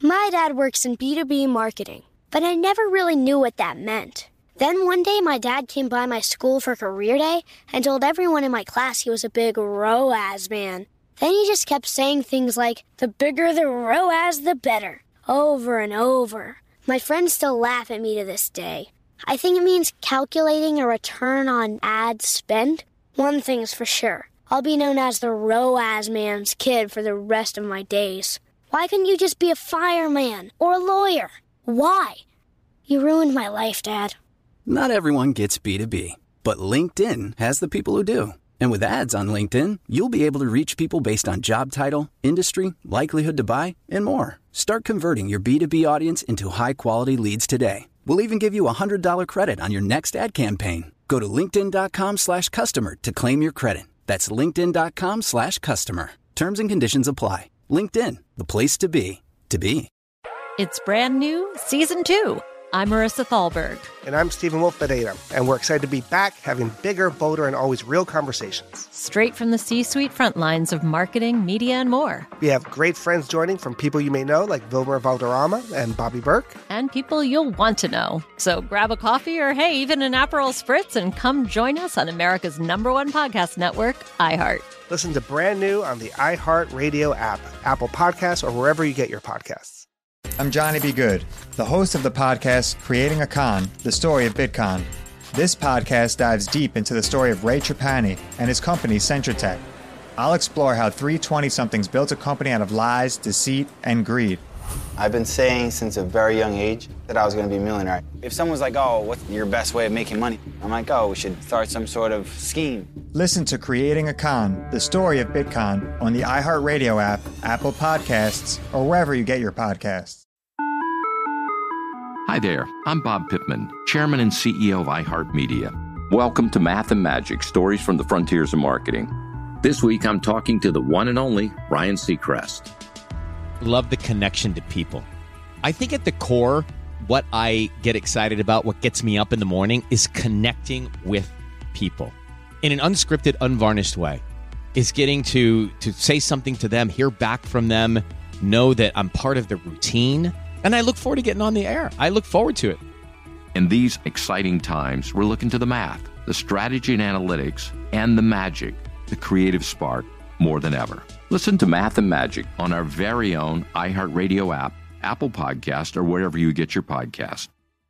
My dad works in B2B marketing, but I never really knew what that meant. Then one day my dad came by my school for career day and told everyone in my class he was a big ROAS man. Then he just kept saying things like, the bigger the ROAS, the better, over and over. My friends still laugh at me to this day. I think it means calculating a return on ad spend. One thing's for sure. I'll be known as the ROAS man's kid for the rest of my days. Why couldn't you just be a fireman or a lawyer? Why? You ruined my life, Dad. Not everyone gets B2B, but LinkedIn has the people who do. And with ads on LinkedIn, you'll be able to reach people based on job title, industry, likelihood to buy, and more. Start converting your B2B audience into high-quality leads today. We'll even give you a $100 credit on your next ad campaign. Go to linkedin.com/customer to claim your credit. That's linkedin.com/customer. Terms and conditions apply. LinkedIn, the place to be, to be. It's brand new, Season 2. I'm Marissa Thalberg. And I'm Stephen Wolf Pereira. And we're excited to be back having bigger, bolder, and always real conversations. Straight from the C-suite front lines of marketing, media, and more. We have great friends joining from people you may know, like Vilmer Valderrama and Bobby Burke. And people you'll want to know. So grab a coffee or, hey, even an Aperol Spritz and come join us on America's #1 podcast network, iHeart. Listen to Brand New on the iHeart Radio app, Apple Podcasts, or wherever you get your podcasts. I'm Johnny B. Good, the host of the podcast Creating a Con, the story of Bitcoin. This podcast dives deep into the story of Ray Trapani and his company, Centratech. I'll explore how three 20-somethings built a company out of lies, deceit, and greed. I've been saying since a very young age that I was going to be a millionaire. If someone's like, oh, what's your best way of making money? I'm like, oh, we should start some sort of scheme. Listen to Creating a Con, the story of Bitcoin on the iHeartRadio app, Apple Podcasts, or wherever you get your podcasts. Hi there, I'm Bob Pittman, Chairman and CEO of iHeartMedia. Welcome to Math and Magic, Stories from the Frontiers of Marketing. This week I'm talking to the one and only Ryan Seacrest. Love the connection to people. I think at the core, what I get excited about, what gets me up in the morning, is connecting with people in an unscripted, unvarnished way. Is getting to say something to them, hear back from them, know that I'm part of the routine. And I look forward to getting on the air. I look forward to it. In these exciting times, we're looking to the math, the strategy and analytics, and the magic, the creative spark, more than ever. Listen to Math and Magic on our very own iHeartRadio app, Apple Podcast, or wherever you get your podcast.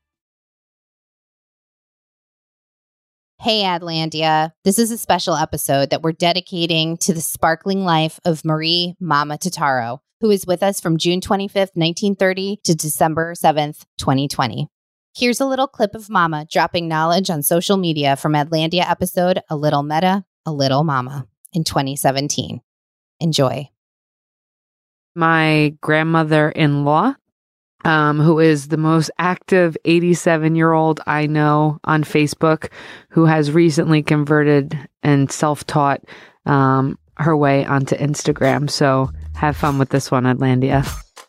Hey, Adlandia. This is a special episode that we're dedicating to the sparkling life of Marie Mama Totaro, who is with us from June 25th, 1930 to December 7th, 2020. Here's a little clip of Mama dropping knowledge on social media from Adlandia episode A Little Meta, A Little Mama in 2017. Enjoy. My grandmother-in-law, who is the most active 87-year-old I know on Facebook, who has recently converted and self-taught her way onto Instagram. So have fun with this one, Adlandia.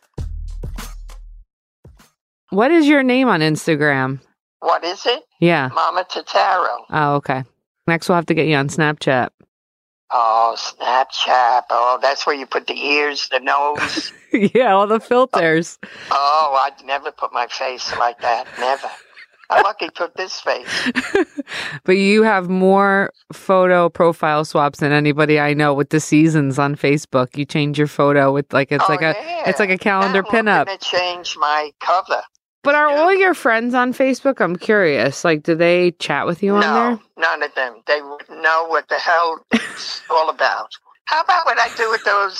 What is your name on Instagram? What is it? Yeah. Mama Totaro. Oh, okay. Next we'll have to get you on Snapchat. Oh, Snapchat. Oh, that's where you put the ears, the nose. Yeah, all the filters. Oh, I'd never put my face like that. Never. I'm lucky put this face. But you have more photo profile swaps than anybody I know with the seasons on Facebook. You change your photo with it's like a calendar pinup. I'm going to change my cover. But are all your friends on Facebook? I'm curious. Like, do they chat with you on there? No, none of them. They wouldn't know what the hell it's all about. How about what I do with those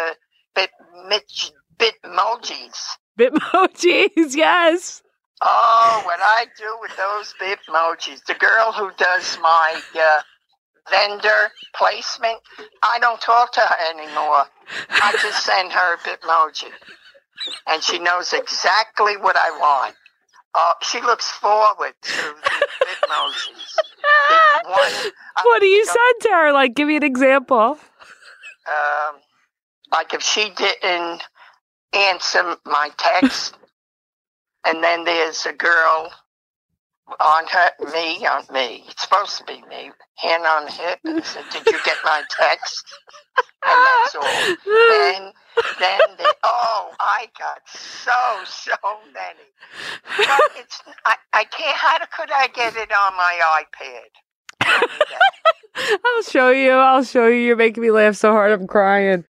Bitmojis? Bitmojis, yes. Oh, what I do with those Bitmojis. The girl who does my vendor placement, I don't talk to her anymore. I just send her a Bitmoji. And she knows exactly what I want. She looks forward to the Bitmojis. What do you send to her? Like, give me an example. Like if she didn't answer my text, and then there's a girl on me. It's supposed to be me. Hand on the hip and said, "Did you get my text?" And that's all. And I got so many. But I can't, how could I get it on my iPad? I'll show you. You're making me laugh so hard I'm crying.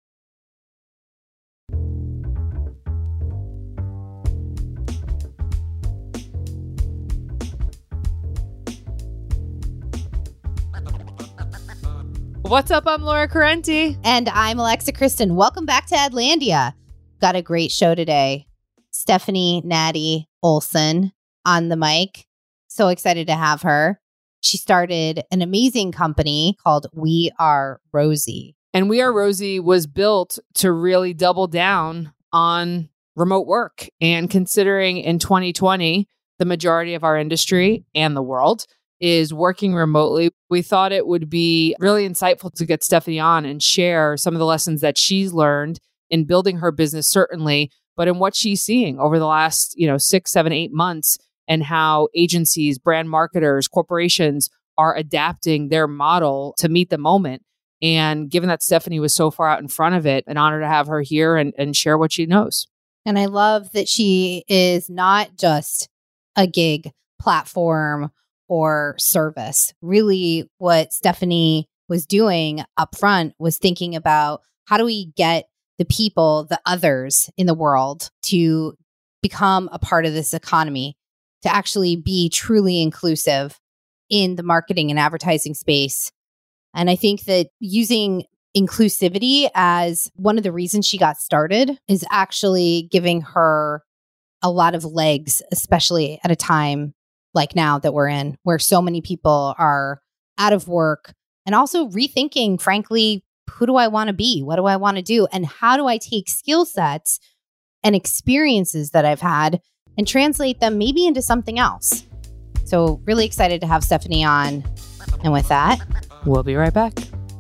What's up? I'm Laura Correnti. And I'm Alexa Kristen. Welcome back to Adlandia. Got a great show today. Stephanie Natty Olson on the mic. So excited to have her. She started an amazing company called We Are Rosie. And We Are Rosie was built to really double down on remote work. And considering in 2020, the majority of our industry and the world is working remotely, we thought it would be really insightful to get Stephanie on and share some of the lessons that she's learned in building her business, certainly, but in what she's seeing over the last, 6, 7, 8 months, and how agencies, brand marketers, corporations are adapting their model to meet the moment. And given that Stephanie was so far out in front of it, an honor to have her here and share what she knows. And I love that she is not just a gig platform or service. Really, what Stephanie was doing up front was thinking about how do we get the people, the others in the world to become a part of this economy, to actually be truly inclusive in the marketing and advertising space. And I think that using inclusivity as one of the reasons she got started is actually giving her a lot of legs, especially at a time like now that we're in, where so many people are out of work and also rethinking, frankly, who do I want to be? What do I want to do? And how do I take skill sets and experiences that I've had and translate them maybe into something else? So really excited to have Stephanie on. And with that, we'll be right back.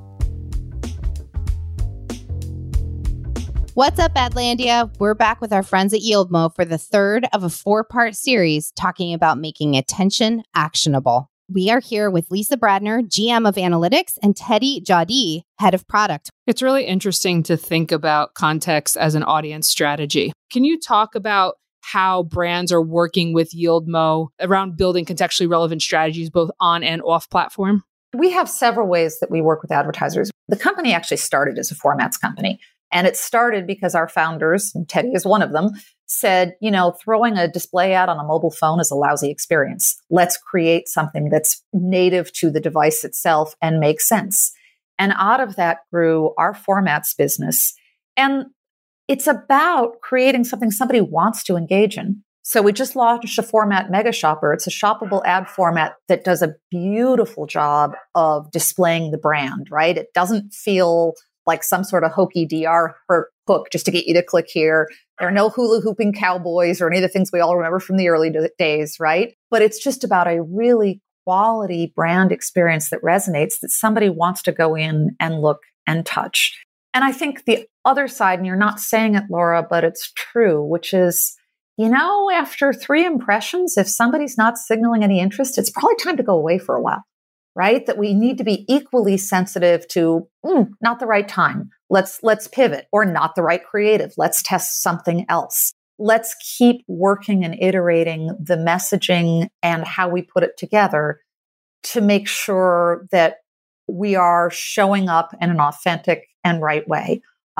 What's up, Adlandia? We're back with our friends at YieldMo for the third of a 4-part series talking about making attention actionable. We are here with Lisa Bradner, GM of Analytics, and Teddy Jadi, Head of Product. It's really interesting to think about context as an audience strategy. Can you talk about how brands are working with YieldMo around building contextually relevant strategies both on and off platform? We have several ways that we work with advertisers. The company actually started as a formats company. And it started because our founders, and Teddy is one of them, said, throwing a display ad on a mobile phone is a lousy experience. Let's create something that's native to the device itself and makes sense. And out of that grew our formats business. And it's about creating something somebody wants to engage in. So we just launched a format Mega Shopper. It's a shoppable ad format that does a beautiful job of displaying the brand, right? It doesn't feel like some sort of hokey DR hook just to get you to click here. There are no hula hooping cowboys or any of the things we all remember from the early days, right? But it's just about a really quality brand experience that resonates, that somebody wants to go in and look and touch. And I think the other side, and you're not saying it, Laura, but it's true, which is, after 3 impressions, if somebody's not signaling any interest, it's probably time to go away for a while. Right? That we need to be equally sensitive to not the right time. Let's pivot, or not the right creative. Let's test something else. Let's keep working and iterating the messaging and how we put it together to make sure that we are showing up in an authentic and right way.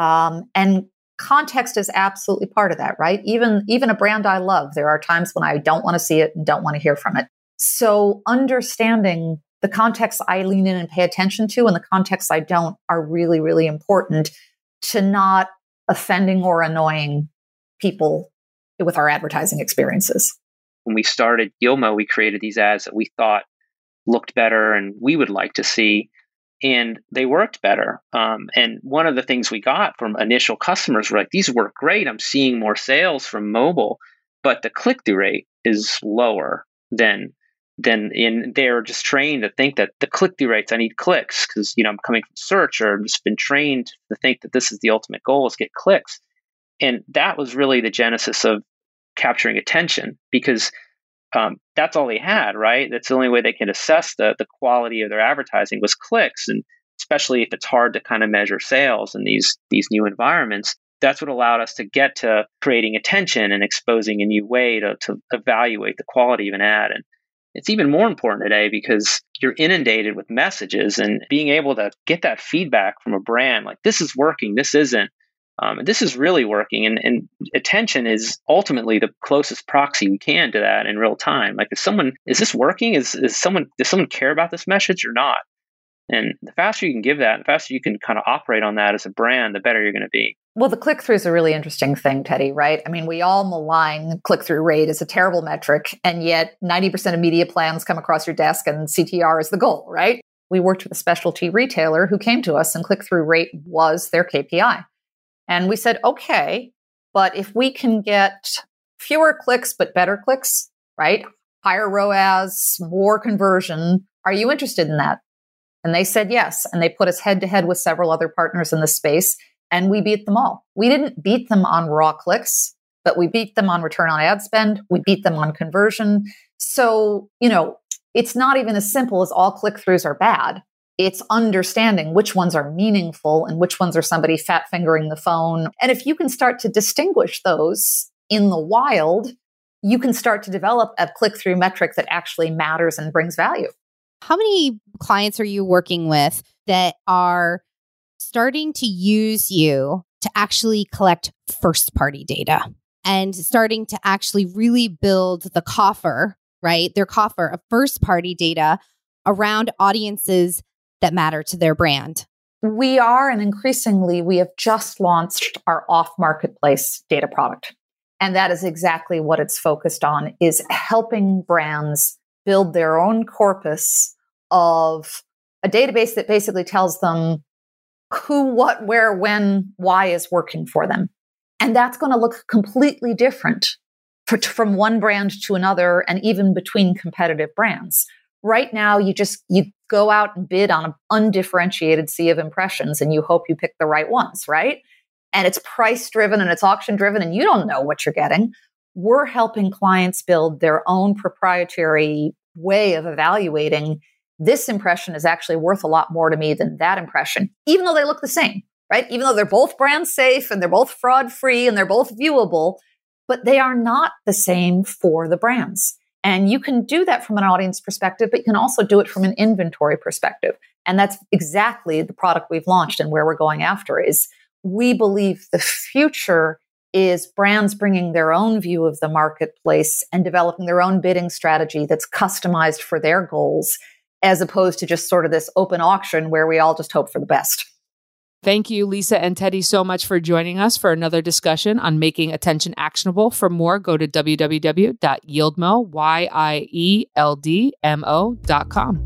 And context is absolutely part of that, right? Even a brand I love, there are times when I don't want to see it and don't want to hear from it. So understanding the context I lean in and pay attention to and the context I don't are really, really important to not offending or annoying people with our advertising experiences. When we started YieldMo, we created these ads that we thought looked better and we would like to see, and they worked better. And one of the things we got from initial customers were like, these work great. I'm seeing more sales from mobile, but the click-through rate is lower than they're just trained to think that the click-through rates, I need clicks because, I'm coming from search, or I've just been trained to think that this is the ultimate goal, is get clicks. And that was really the genesis of capturing attention, because that's all they had, right? That's the only way they can assess the quality of their advertising was clicks. And especially if it's hard to kind of measure sales in these new environments. That's what allowed us to get to creating attention and exposing a new way to evaluate the quality of an ad. And it's even more important today because you're inundated with messages, and being able to get that feedback from a brand, like this is working, this isn't, this is really working. And attention is ultimately the closest proxy we can to that in real time. Like, is this working? Does someone care about this message or not? And the faster you can give that, the faster you can kind of operate on that as a brand, the better you're going to be. Well, the click-through is a really interesting thing, Teddy, right? I mean, we all malign click-through rate as a terrible metric, and yet 90% of media plans come across your desk and CTR is the goal, right? We worked with a specialty retailer who came to us and click-through rate was their KPI. And we said, okay, but if we can get fewer clicks but better clicks, right? Higher ROAS, more conversion, are you interested in that? And they said yes. And they put us head to head with several other partners in the space. And we beat them all. We didn't beat them on raw clicks, but we beat them on return on ad spend. We beat them on conversion. So, it's not even as simple as all click-throughs are bad. It's understanding which ones are meaningful and which ones are somebody fat fingering the phone. And if you can start to distinguish those in the wild, you can start to develop a click-through metric that actually matters and brings value. How many clients are you working with that are starting to use you to actually collect first-party data and starting to actually really build the coffer, right? Their coffer of first-party data around audiences that matter to their brand? We are, and increasingly, we have just launched our off-marketplace data product. And that is exactly what it's focused on, is helping brands build their own corpus of a database that basically tells them who, what, where, when, why is working for them. And that's going to look completely different from one brand to another and even between competitive brands. Right now, you go out and bid on an undifferentiated sea of impressions and you hope you pick the right ones, right? And it's price driven and it's auction driven and you don't know what you're getting. We're helping clients build their own proprietary way of evaluating this impression is actually worth a lot more to me than that impression, even though they look the same, right? Even though they're both brand safe and they're both fraud free and they're both viewable, but they are not the same for the brands. And you can do that from an audience perspective, but you can also do it from an inventory perspective. And that's exactly the product we've launched and where we're going after is we believe the future is brands bringing their own view of the marketplace and developing their own bidding strategy that's customized for their goals, as opposed to just sort of this open auction where we all just hope for the best. Thank you, Lisa and Teddy, so much for joining us for another discussion on making attention actionable. For more, go to www.yieldmo.com.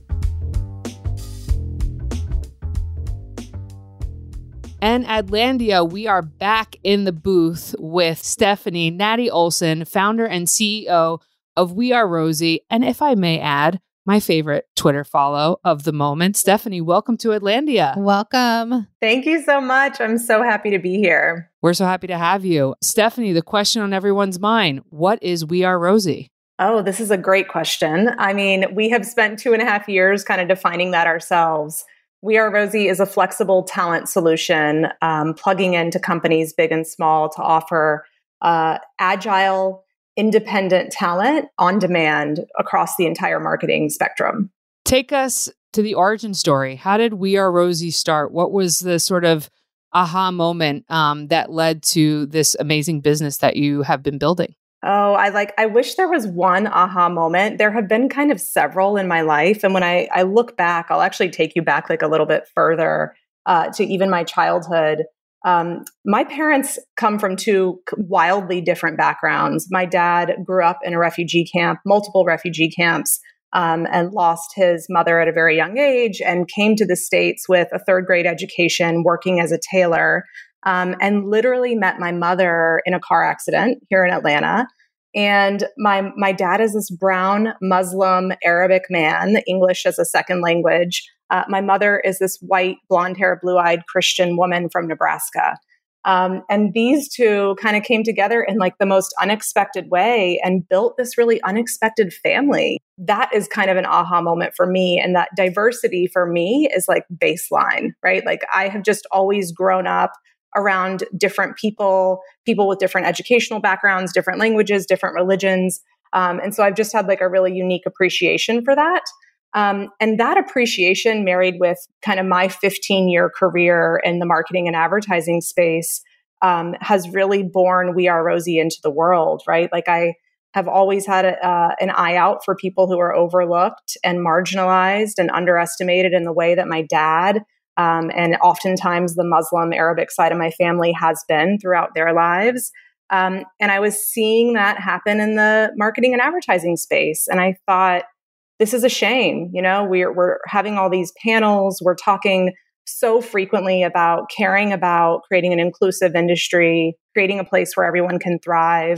And Adlandia, we are back in the booth with Stephanie Natty Olson, founder and CEO of We Are Rosie, and if I may add, my favorite Twitter follow of the moment. Stephanie, welcome to Adlandia. Welcome. Thank you so much. I'm so happy to be here. We're so happy to have you. Stephanie, the question on everyone's mind, what is We Are Rosie? Oh, this is a great question. I mean, we have spent 2.5 years kind of defining that ourselves. We Are Rosie is a flexible talent solution, plugging into companies big and small to offer agile, independent talent on demand across the entire marketing spectrum. Take us to the origin story. How did We Are Rosie start? What was the sort of aha moment that led to this amazing business that you have been building? Oh, I wish there was one aha moment. There have been kind of several in my life. And when I look back, I'll actually take you back like a little bit further to even my childhood. My parents come from two wildly different backgrounds. My dad grew up in a refugee camp, multiple refugee camps, and lost his mother at a very young age and came to the States with a third grade education working as a tailor, and literally met my mother in a car accident here in Atlanta. And my dad is this brown Muslim Arabic man, English as a second language. My mother is this white, blonde hair, blue eyed Christian woman from Nebraska. And these two kind of came together in like the most unexpected way and built this really unexpected family. That is kind of an aha moment for me. And that diversity for me is like baseline, right? Like I have just always grown up around different people with different educational backgrounds, different languages, different religions. And so I've just had like a really unique appreciation for that. And that appreciation married with kind of my 15-year career in the marketing and advertising space has really borne We Are Rosie into the world, right? Like I have always had an eye out for people who are overlooked and marginalized and underestimated in the way that my dad and oftentimes the Muslim Arabic side of my family has been throughout their lives. And I was seeing that happen in the marketing and advertising space. And I thought, this is a shame. You know, we're having all these panels. We're talking so frequently about caring about creating an inclusive industry, creating a place where everyone can thrive,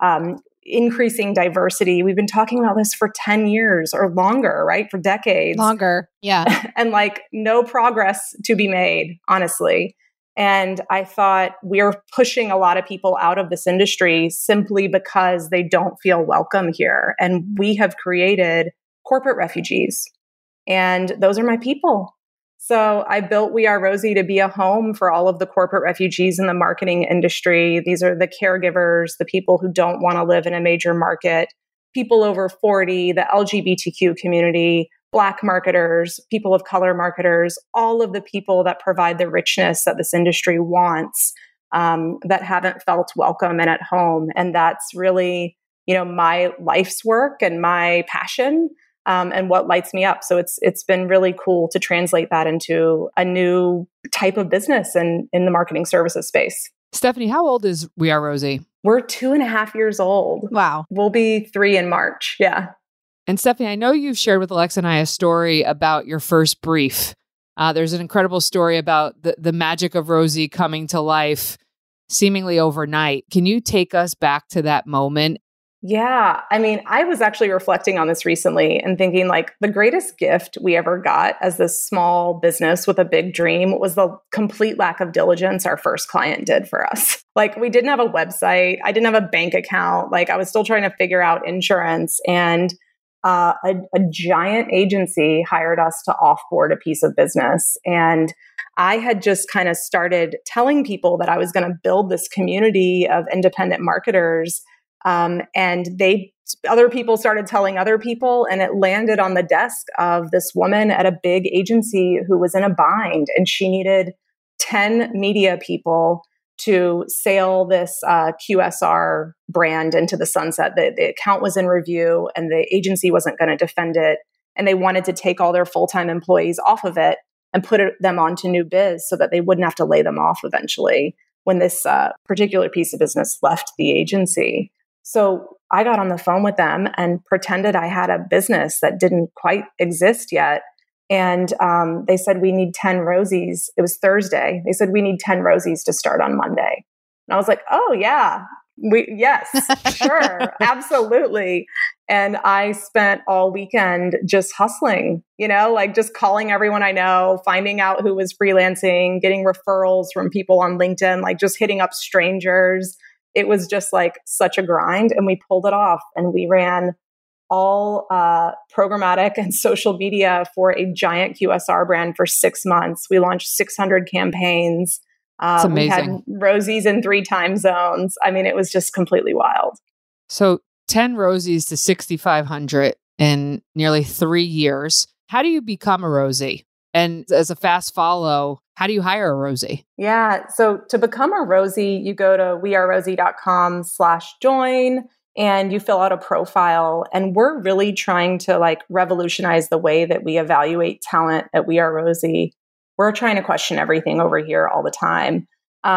increasing diversity. We've been talking about this for 10 years or longer, right? For decades. Longer. Yeah. And like no progress to be made, honestly. And I thought we're pushing a lot of people out of this industry simply because they don't feel welcome here. And we have created corporate refugees. And those are my people. So I built We Are Rosie to be a home for all of the corporate refugees in the marketing industry. These are the caregivers, the people who don't want to live in a major market, people over 40, the LGBTQ community, Black marketers, people of color marketers, all of the people that provide the richness that this industry wants, that haven't felt welcome and at home. And that's really, you know, my life's work and my passion. And what lights me up. So it's been really cool to translate that into a new type of business in the marketing services space. Stephanie, how old is We Are Rosie? We're 2.5 years old. Wow. We'll be 3 in March. Yeah. And Stephanie, I know you've shared with Alexa and I a story about your first brief. There's an incredible story about the magic of Rosie coming to life seemingly overnight. Can you take us back to that moment? Yeah. I mean, I was actually reflecting on this recently and thinking like the greatest gift we ever got as this small business with a big dream was the complete lack of diligence our first client did for us. Like we didn't have a website. I didn't have a bank account. Like I was still trying to figure out insurance, and a giant agency hired us to offboard a piece of business. And I had just kind of started telling people that I was going to build this community of independent marketers. And other people started telling other people, and it landed on the desk of this woman at a big agency who was in a bind, and she needed 10 media people to sail this QSR brand into the sunset. The account was in review and the agency wasn't going to defend it. And they wanted to take all their full-time employees off of it and put them onto new biz so that they wouldn't have to lay them off eventually when this particular piece of business left the agency. So I got on the phone with them and pretended I had a business that didn't quite exist yet. And they said, we need 10 Rosies. It was Thursday. They said, we need 10 Rosies to start on Monday. And I was like, oh, yeah, yes, sure, absolutely. And I spent all weekend just hustling, you know, like just calling everyone I know, finding out who was freelancing, getting referrals from people on LinkedIn, like just hitting up strangers. It was just like such a grind, and we pulled it off, and we ran all programmatic and social media for a giant QSR brand for 6 months. We launched 600 campaigns. That's amazing. We had Rosies in 3 time zones. I mean, it was just completely wild. So 10 Rosies to 6,500 in nearly 3 years. How do you become a Rosie? And as a fast follow, how do you hire a Rosie? Yeah. So to become a Rosie, you go to wearerosie.com/join and you fill out a profile. And we're really trying to like revolutionize the way that we evaluate talent at We Are Rosie. We're trying to question everything over here all the time.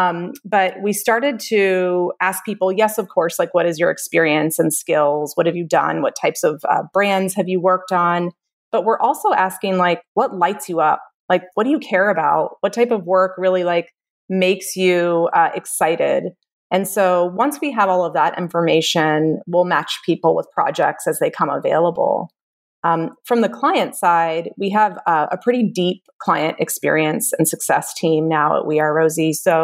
But we started to ask people, yes, of course, like what is your experience and skills? What have you done? What types of brands have you worked on? But we're also asking like, what lights you up? Like, what do you care about? What type of work really like makes you excited? And so once we have all of that information, we'll match people with projects as they come available. From the client side, we have a pretty deep client experience and success team now at We Are Rosie. So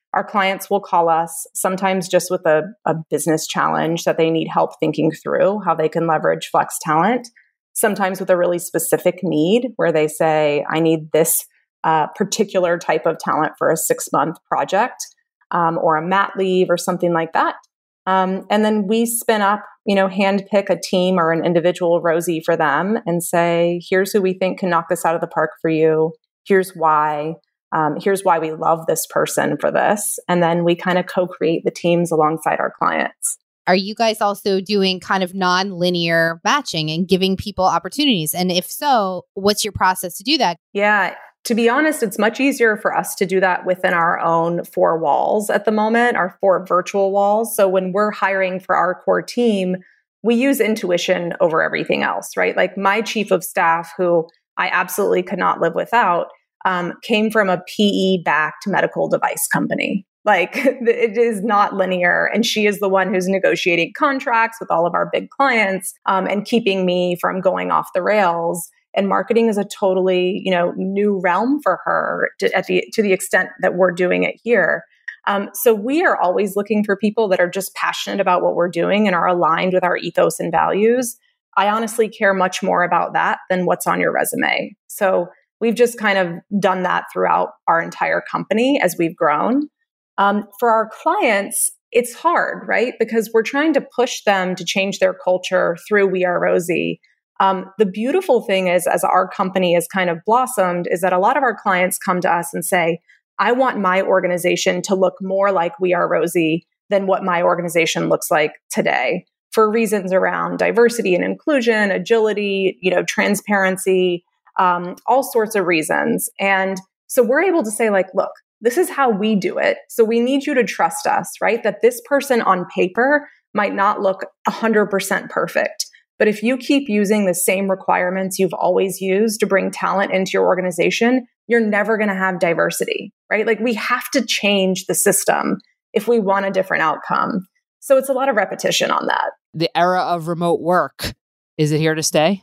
Our clients will call us sometimes just with a business challenge that they need help thinking through how they can leverage flex talent. Sometimes with a really specific need where they say, I need this particular type of talent for a 6-month project or a mat leave or something like that. And then we spin up, handpick a team or an individual Rosie for them and say, here's who we think can knock this out of the park for you. Here's why. Here's why we love this person for this. And then we kind of co-create the teams alongside our clients. Are you guys also doing kind of non-linear matching and giving people opportunities? And if so, what's your process to do that? Yeah, to be honest, it's much easier for us to do that within our own 4 walls at the moment, our 4 virtual walls. So when we're hiring for our core team, we use intuition over everything else, right? Like my chief of staff, who I absolutely could not live without, came from a PE-backed medical device company. Like it is not linear. And she is the one who's negotiating contracts with all of our big clients and keeping me from going off the rails. And marketing is a totally, new realm for her to the extent that we're doing it here. So we are always looking for people that are just passionate about what we're doing and are aligned with our ethos and values. I honestly care much more about that than what's on your resume. So we've just kind of done that throughout our entire company as we've grown. For our clients, it's hard, right? Because we're trying to push them to change their culture through We Are Rosie. The beautiful thing is, as our company has kind of blossomed, is that a lot of our clients come to us and say, I want my organization to look more like We Are Rosie than what my organization looks like today, for reasons around diversity and inclusion, agility, transparency, all sorts of reasons. And so we're able to say, like, look, this is how we do it. So we need you to trust us, right? That this person on paper might not look 100% perfect. But if you keep using the same requirements you've always used to bring talent into your organization, you're never going to have diversity, right? Like we have to change the system if we want a different outcome. So it's a lot of repetition on that. The era of remote work, is it here to stay?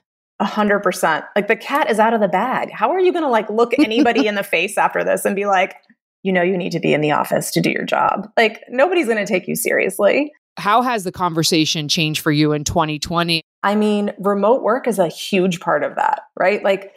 100%. Like the cat is out of the bag. How are you going to look anybody in the face after this and be like, you need to be in the office to do your job? Like nobody's going to take you seriously. How has the conversation changed for you in 2020? I mean, remote work is a huge part of that, right? Like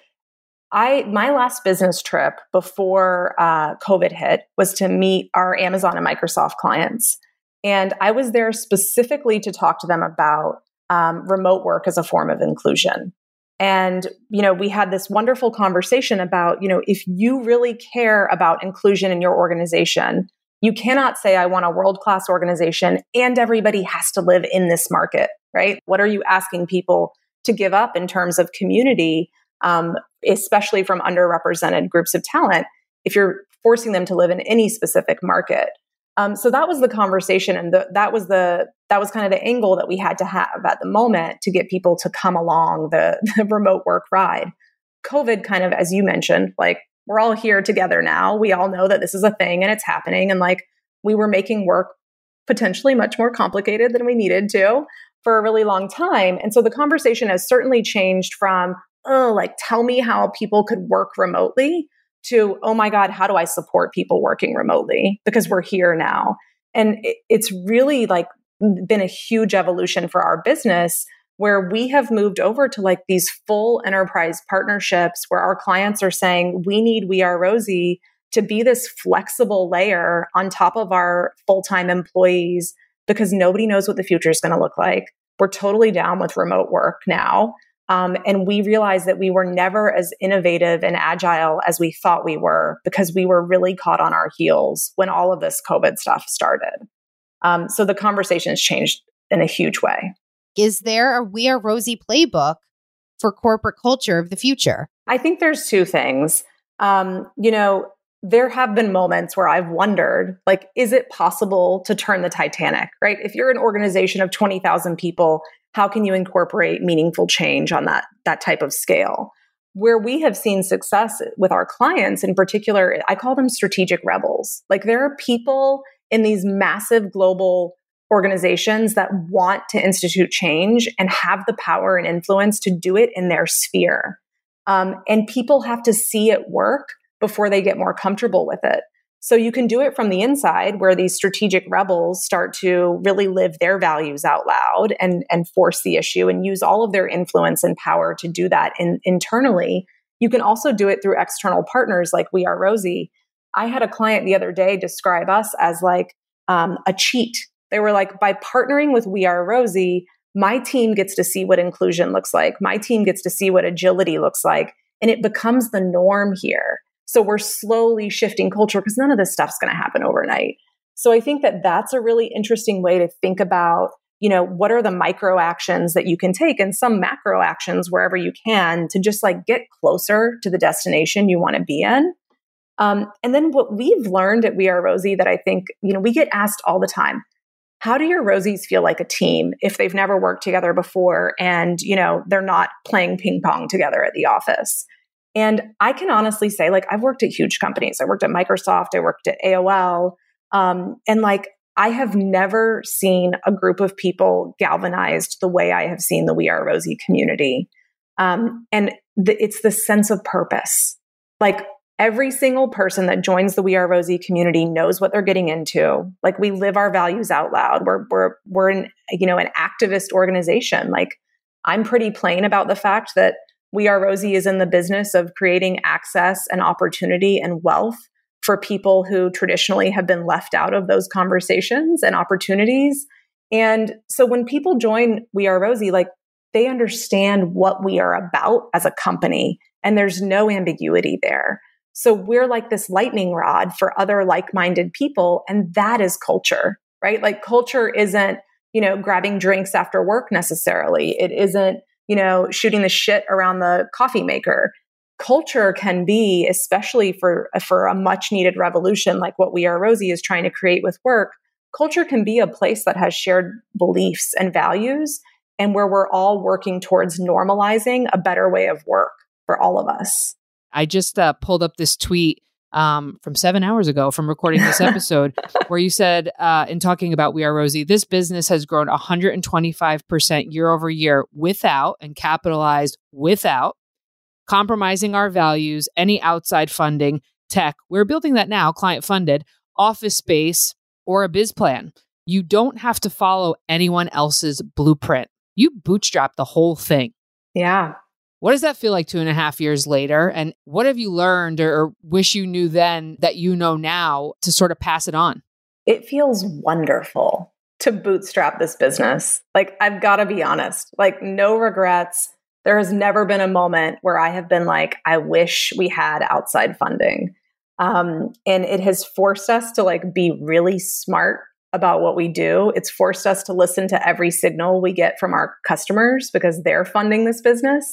my last business trip before COVID hit was to meet our Amazon and Microsoft clients. And I was there specifically to talk to them about remote work as a form of inclusion. And, we had this wonderful conversation about, if you really care about inclusion in your organization, you cannot say, I want a world-class organization and everybody has to live in this market, right? What are you asking people to give up in terms of community, especially from underrepresented groups of talent, if you're forcing them to live in any specific market? So that was the conversation, and that was kind of the angle that we had to have at the moment to get people to come along the remote work ride. COVID kind of, as you mentioned, like we're all here together now. We all know that this is a thing and it's happening, and like we were making work potentially much more complicated than we needed to for a really long time. And so the conversation has certainly changed from, tell me how people could work remotely, to, oh my God, how do I support people working remotely? Because we're here now. And it's really been a huge evolution for our business, where we have moved over to these full enterprise partnerships where our clients are saying, we need We Are Rosie to be this flexible layer on top of our full-time employees, because nobody knows what the future is going to look like. We're totally down with remote work now. And we realized that we were never as innovative and agile as we thought we were, because we were really caught on our heels when all of this COVID stuff started. So the conversation has changed in a huge way. Is there a We Are Rosie playbook for corporate culture of the future? I think there's 2 things. There have been moments where I've wondered, is it possible to turn the Titanic, right? If you're an organization of 20,000 people, how can you incorporate meaningful change on that type of scale? Where we have seen success with our clients in particular, I call them strategic rebels. There are people in these massive global organizations that want to institute change and have the power and influence to do it in their sphere. And people have to see it work before they get more comfortable with it. So you can do it from the inside, where these strategic rebels start to really live their values out loud and force the issue and use all of their influence and power to do that internally. You can also do it through external partners like We Are Rosie. I had a client the other day describe us as like a cheat. They were like, by partnering with We Are Rosie, my team gets to see what inclusion looks like. My team gets to see what agility looks like. And it becomes the norm here. So we're slowly shifting culture because none of this stuff's going to happen overnight. So I think that that's a really interesting way to think about, what are the micro actions that you can take and some macro actions wherever you can to just like get closer to the destination you want to be in. And then what we've learned at We Are Rosie that I think, we get asked all the time, how do your Rosies feel like a team if they've never worked together before and, they're not playing ping pong together at the office? And I can honestly say, like, I've worked at huge companies. I worked at Microsoft. I worked at AOL. And like, I have never seen a group of people galvanized the way I have seen the We Are Rosie community. It's the sense of purpose. Like, every single person that joins the We Are Rosie community knows what they're getting into. Like, we live our values out loud. We're an activist organization. Like, I'm pretty plain about the fact that We Are Rosie is in the business of creating access and opportunity and wealth for people who traditionally have been left out of those conversations and opportunities. And so when people join We Are Rosie, like, they understand what we are about as a company, and there's no ambiguity there. So we're like this lightning rod for other like-minded people, and that is culture, right? Like, culture isn't, grabbing drinks after work necessarily. It isn't, shooting the shit around the coffee maker. Culture can be, especially for a much needed revolution like what We Are Rosie is trying to create with work, culture can be a place that has shared beliefs and values and where we're all working towards normalizing a better way of work for all of us. I just pulled up this tweet from 7 hours ago from recording this episode where you said, in talking about We Are Rosie, this business has grown 125% year over year without, and capitalized without, compromising our values, any outside funding, tech. We're building that now, client funded, office space, or a biz plan. You don't have to follow anyone else's blueprint. You bootstrap the whole thing. Yeah. What does that feel like 2.5 years later? And what have you learned or wish you knew then that you know now to sort of pass it on? It feels wonderful to bootstrap this business. Like, I've got to be honest, like, no regrets. There has never been a moment where I have been like, I wish we had outside funding. And it has forced us to like be really smart about what we do. It's forced us to listen to every signal we get from our customers because they're funding this business.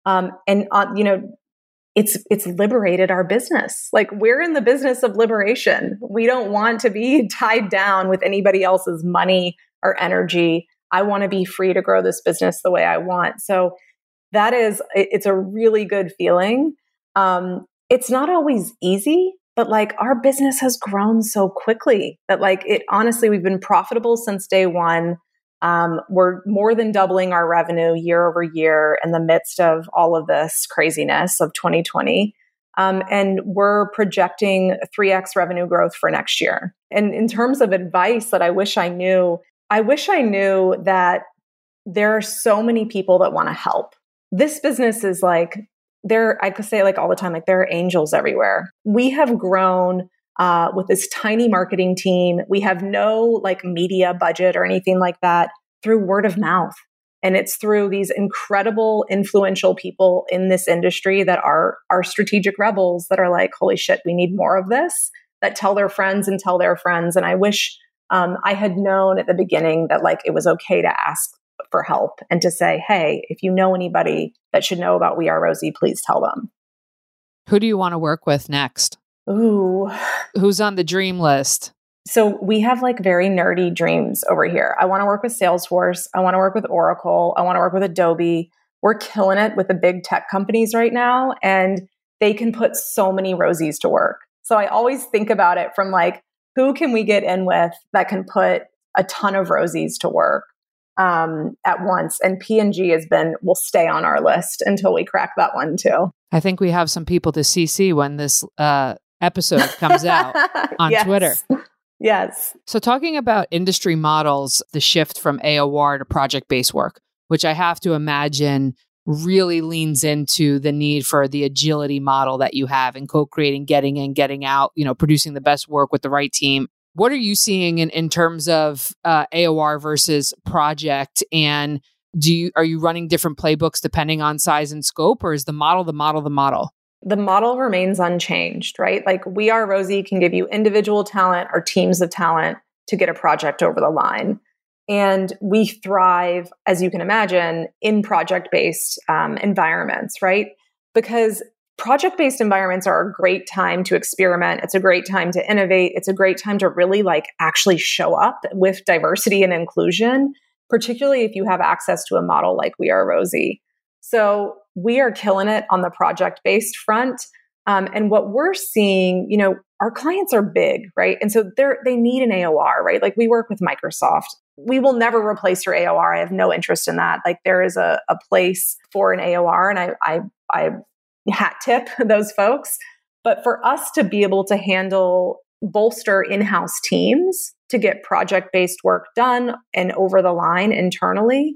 It's liberated our business. Like, we're in the business of liberation. We don't want to be tied down with anybody else's money or energy. I want to be free to grow this business the way I want. So it's a really good feeling. It's not always easy, but like, our business has grown so quickly that like, honestly, we've been profitable since day one. We're more than doubling our revenue year over year in the midst of all of this craziness of 2020. And we're projecting 3x revenue growth for next year. And in terms of advice that I wish I knew that there are so many people that want to help. This business is like, I could say like all the time, like, there are angels everywhere. We have grown with this tiny marketing team. We have no like media budget or anything like that, through word of mouth. And it's through these incredible, influential people in this industry that are strategic rebels that are like, holy shit, we need more of this, that tell their friends and tell their friends. And I wish I had known at the beginning that like, it was okay to ask for help and to say, hey, if you know anybody that should know about We Are Rosie, please tell them. Who do you want to work with next? Ooh. Who's on the dream list? So we have like very nerdy dreams over here. I want to work with Salesforce. I want to work with Oracle. I want to work with Adobe. We're killing it with the big tech companies right now, and they can put so many Rosies to work. So I always think about it from like, who can we get in with that can put a ton of Rosies to work at once? And P&G will stay on our list until we crack that one too. I think we have some people to CC when this episode comes out on Yes. Twitter. Yes. So talking about industry models, the shift from AOR to project-based work, which I have to imagine really leans into the need for the agility model that you have in co-creating, getting in, getting out, producing the best work with the right team. What are you seeing in terms of AOR versus project? And are you running different playbooks depending on size and scope, or is the model the model? The model remains unchanged, right? Like We Are Rosie can give you individual talent or teams of talent to get a project over the line. And we thrive, as you can imagine, in project-based environments, right? Because project-based environments are a great time to experiment. It's a great time to innovate. It's a great time to really actually show up with diversity and inclusion, particularly if you have access to a model like We Are Rosie. So we are killing it on the project-based front. And what we're seeing, our clients are big, right? And so they need an AOR, right? Like we work with Microsoft. We will never replace your AOR. I have no interest in that. Like there is a place for an AOR, and I hat tip those folks. But for us to be able to bolster in-house teams to get project-based work done and over the line internally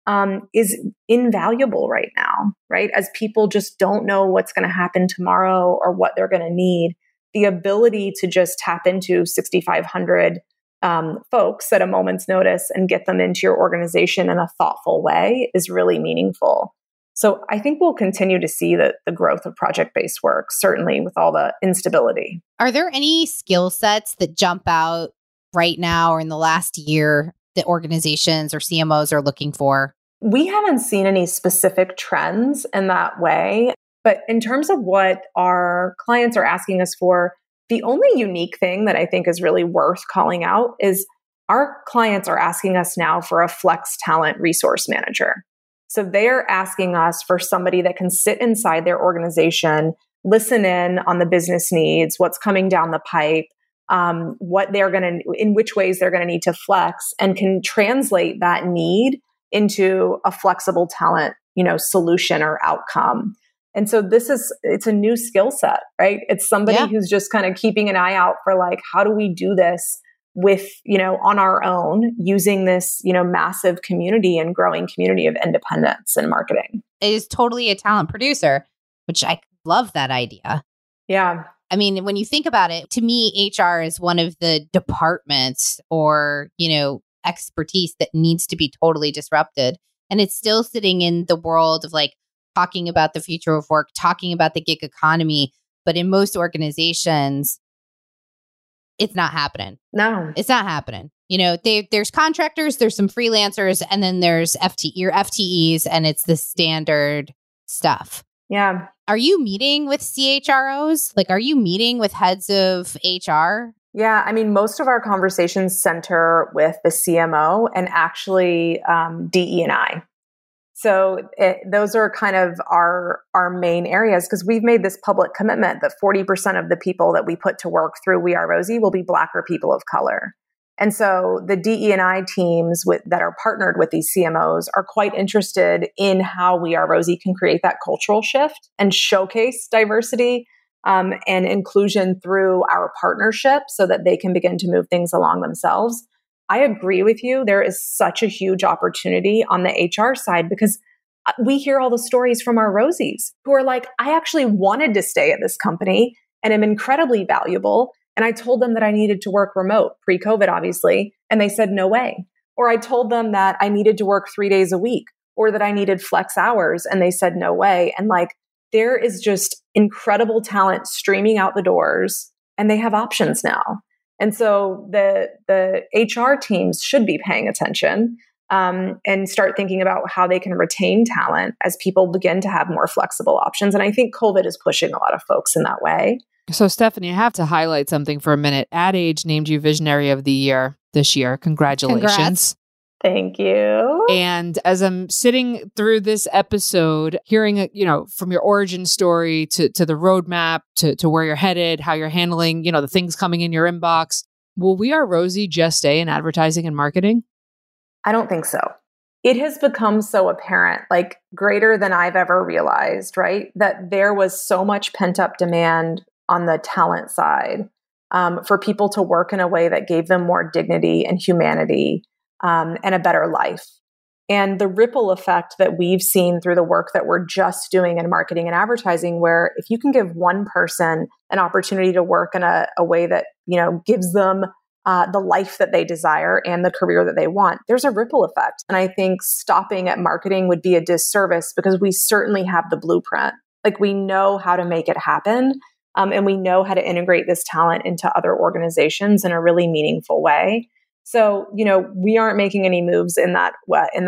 is invaluable right now, right? As people just don't know what's going to happen tomorrow or what they're going to need. The ability to just tap into 6,500 folks at a moment's notice and get them into your organization in a thoughtful way is really meaningful. So I think we'll continue to see the growth of project-based work, certainly with all the instability. Are there any skill sets that jump out right now or in the last year that organizations or CMOs are looking for? We haven't seen any specific trends in that way. But in terms of what our clients are asking us for, the only unique thing that I think is really worth calling out is our clients are asking us now for a flex talent resource manager. So they're asking us for somebody that can sit inside their organization, listen in on the business needs, what's coming down the pipe, in which ways they're going to need to flex, and can translate that need into a flexible talent, solution or outcome. And so it's a new skill set, right? It's somebody who's just kind of keeping an eye out for how do we do this with, on our own, using this, massive community and growing community of independence in marketing. It is totally a talent producer, which I love that idea. Yeah. I mean, when you think about it, to me, HR is one of the departments or, expertise that needs to be totally disrupted. And it's still sitting in the world of talking about the future of work, talking about the gig economy. But in most organizations, it's not happening. No, it's not happening. There's contractors, there's some freelancers, and then there's your FTEs, and it's the standard stuff. Yeah. Are you meeting with CHROs? Are you meeting with heads of HR? Yeah. I mean, most of our conversations center with the CMO and actually DE&I. So those are kind of our main areas, because we've made this public commitment that 40% of the people that we put to work through We Are Rosie will be Black or people of color. And so the DE&I teams that are partnered with these CMOs are quite interested in how We Are Rosie can create that cultural shift and showcase diversity and inclusion through our partnership so that they can begin to move things along themselves. I agree with you. There is such a huge opportunity on the HR side, because we hear all the stories from our Rosies who are like, I actually wanted to stay at this company and am incredibly valuable. And I told them that I needed to work remote pre-COVID, obviously. And they said, no way. Or I told them that I needed to work 3 days a week, or that I needed flex hours. And they said, no way. And there is just incredible talent streaming out the doors, and they have options now. And so the HR teams should be paying attention and start thinking about how they can retain talent as people begin to have more flexible options. And I think COVID is pushing a lot of folks in that way. So, Stephanie, I have to highlight something for a minute. Ad Age named you Visionary of the Year this year. Congratulations. Congrats. Thank you. And as I'm sitting through this episode, hearing, from your origin story to the roadmap to where you're headed, how you're handling, the things coming in your inbox, will We Are Rosie just stay in advertising and marketing? I don't think so. It has become so apparent, greater than I've ever realized, right? That there was so much pent up demand on the talent side, for people to work in a way that gave them more dignity and humanity, and a better life. And the ripple effect that we've seen through the work that we're just doing in marketing and advertising, where if you can give one person an opportunity to work in a way that, gives them the life that they desire and the career that they want, there's a ripple effect. And I think stopping at marketing would be a disservice, because we certainly have the blueprint. Like, we know how to make it happen. And we know how to integrate this talent into other organizations in a really meaningful way. So, we aren't making any moves in that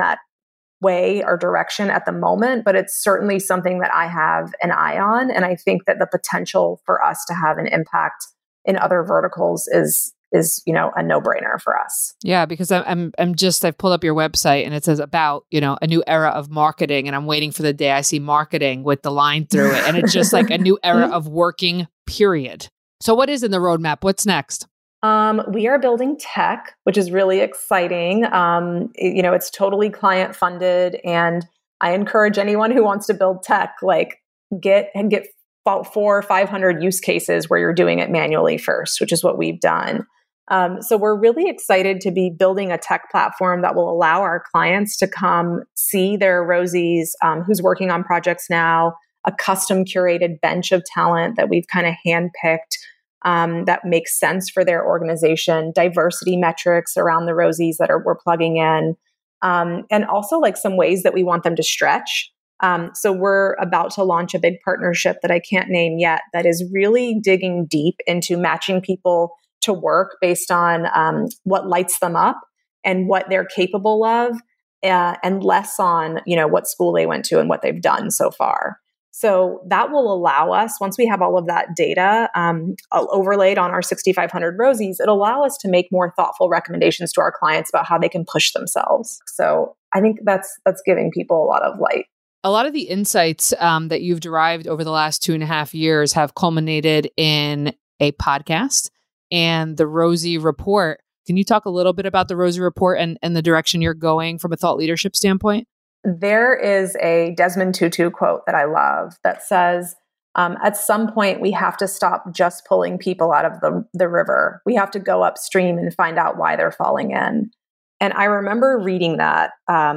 way or direction at the moment, but it's certainly something that I have an eye on. And I think that the potential for us to have an impact in other verticals is a no-brainer for us. Yeah, because I've pulled up your website and it says about, a new era of marketing, and I'm waiting for the day I see marketing with the line through it. And it's just like a new era of working, period. So what is in the roadmap? What's next? We are building tech, which is really exciting. It's totally client funded, and I encourage anyone who wants to build tech, get about 400 or 500 use cases where you're doing it manually first, which is what we've done. So we're really excited to be building a tech platform that will allow our clients to come see their Rosies, who's working on projects now, a custom curated bench of talent that we've kind of handpicked, that makes sense for their organization, diversity metrics around the Rosies that we're plugging in, and also some ways that we want them to stretch. So we're about to launch a big partnership that I can't name yet, that is really digging deep into matching people to work based on what lights them up and what they're capable of, and less on what school they went to and what they've done so far. So that will allow us, once we have all of that data overlaid on our 6,500 Rosies, it'll allow us to make more thoughtful recommendations to our clients about how they can push themselves. So I think that's giving people a lot of light. A lot of the insights that you've derived over the last 2.5 years have culminated in a podcast and the Rosie Report. Can you talk a little bit about the Rosie Report and the direction you're going from a thought leadership standpoint? There is a Desmond Tutu quote that I love that says, at some point, we have to stop just pulling people out of the river. We have to go upstream and find out why they're falling in. And I remember reading that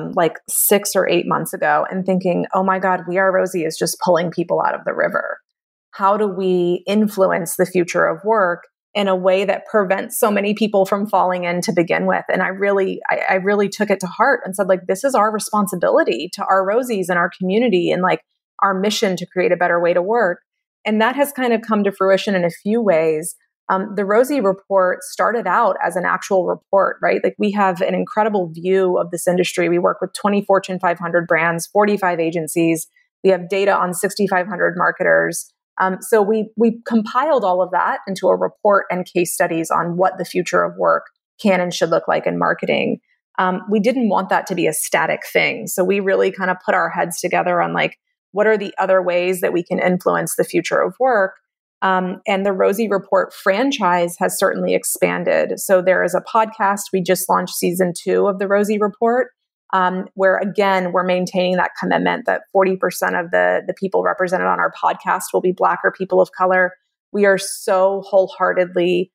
6 or 8 months ago and thinking, oh my God, We Are Rosie is just pulling people out of the river. How do we influence the future of work in a way that prevents so many people from falling in to begin with? And I really took it to heart and said, this is our responsibility to our Rosies and our community, and our mission to create a better way to work. And that has kind of come to fruition in a few ways. The Rosie Report started out as an actual report, right? We have an incredible view of this industry. We work with 20 Fortune 500 brands, 45 agencies. We have data on 6,500 marketers. So we compiled all of that into a report and case studies on what the future of work can and should look like in marketing. We didn't want that to be a static thing. So we really kind of put our heads together on what are the other ways that we can influence the future of work? And the Rosie Report franchise has certainly expanded. So there is a podcast. We just launched season 2 of the Rosie Report, where again, we're maintaining that commitment that 40% of the people represented on our podcast will be Black or people of color. We are so wholeheartedly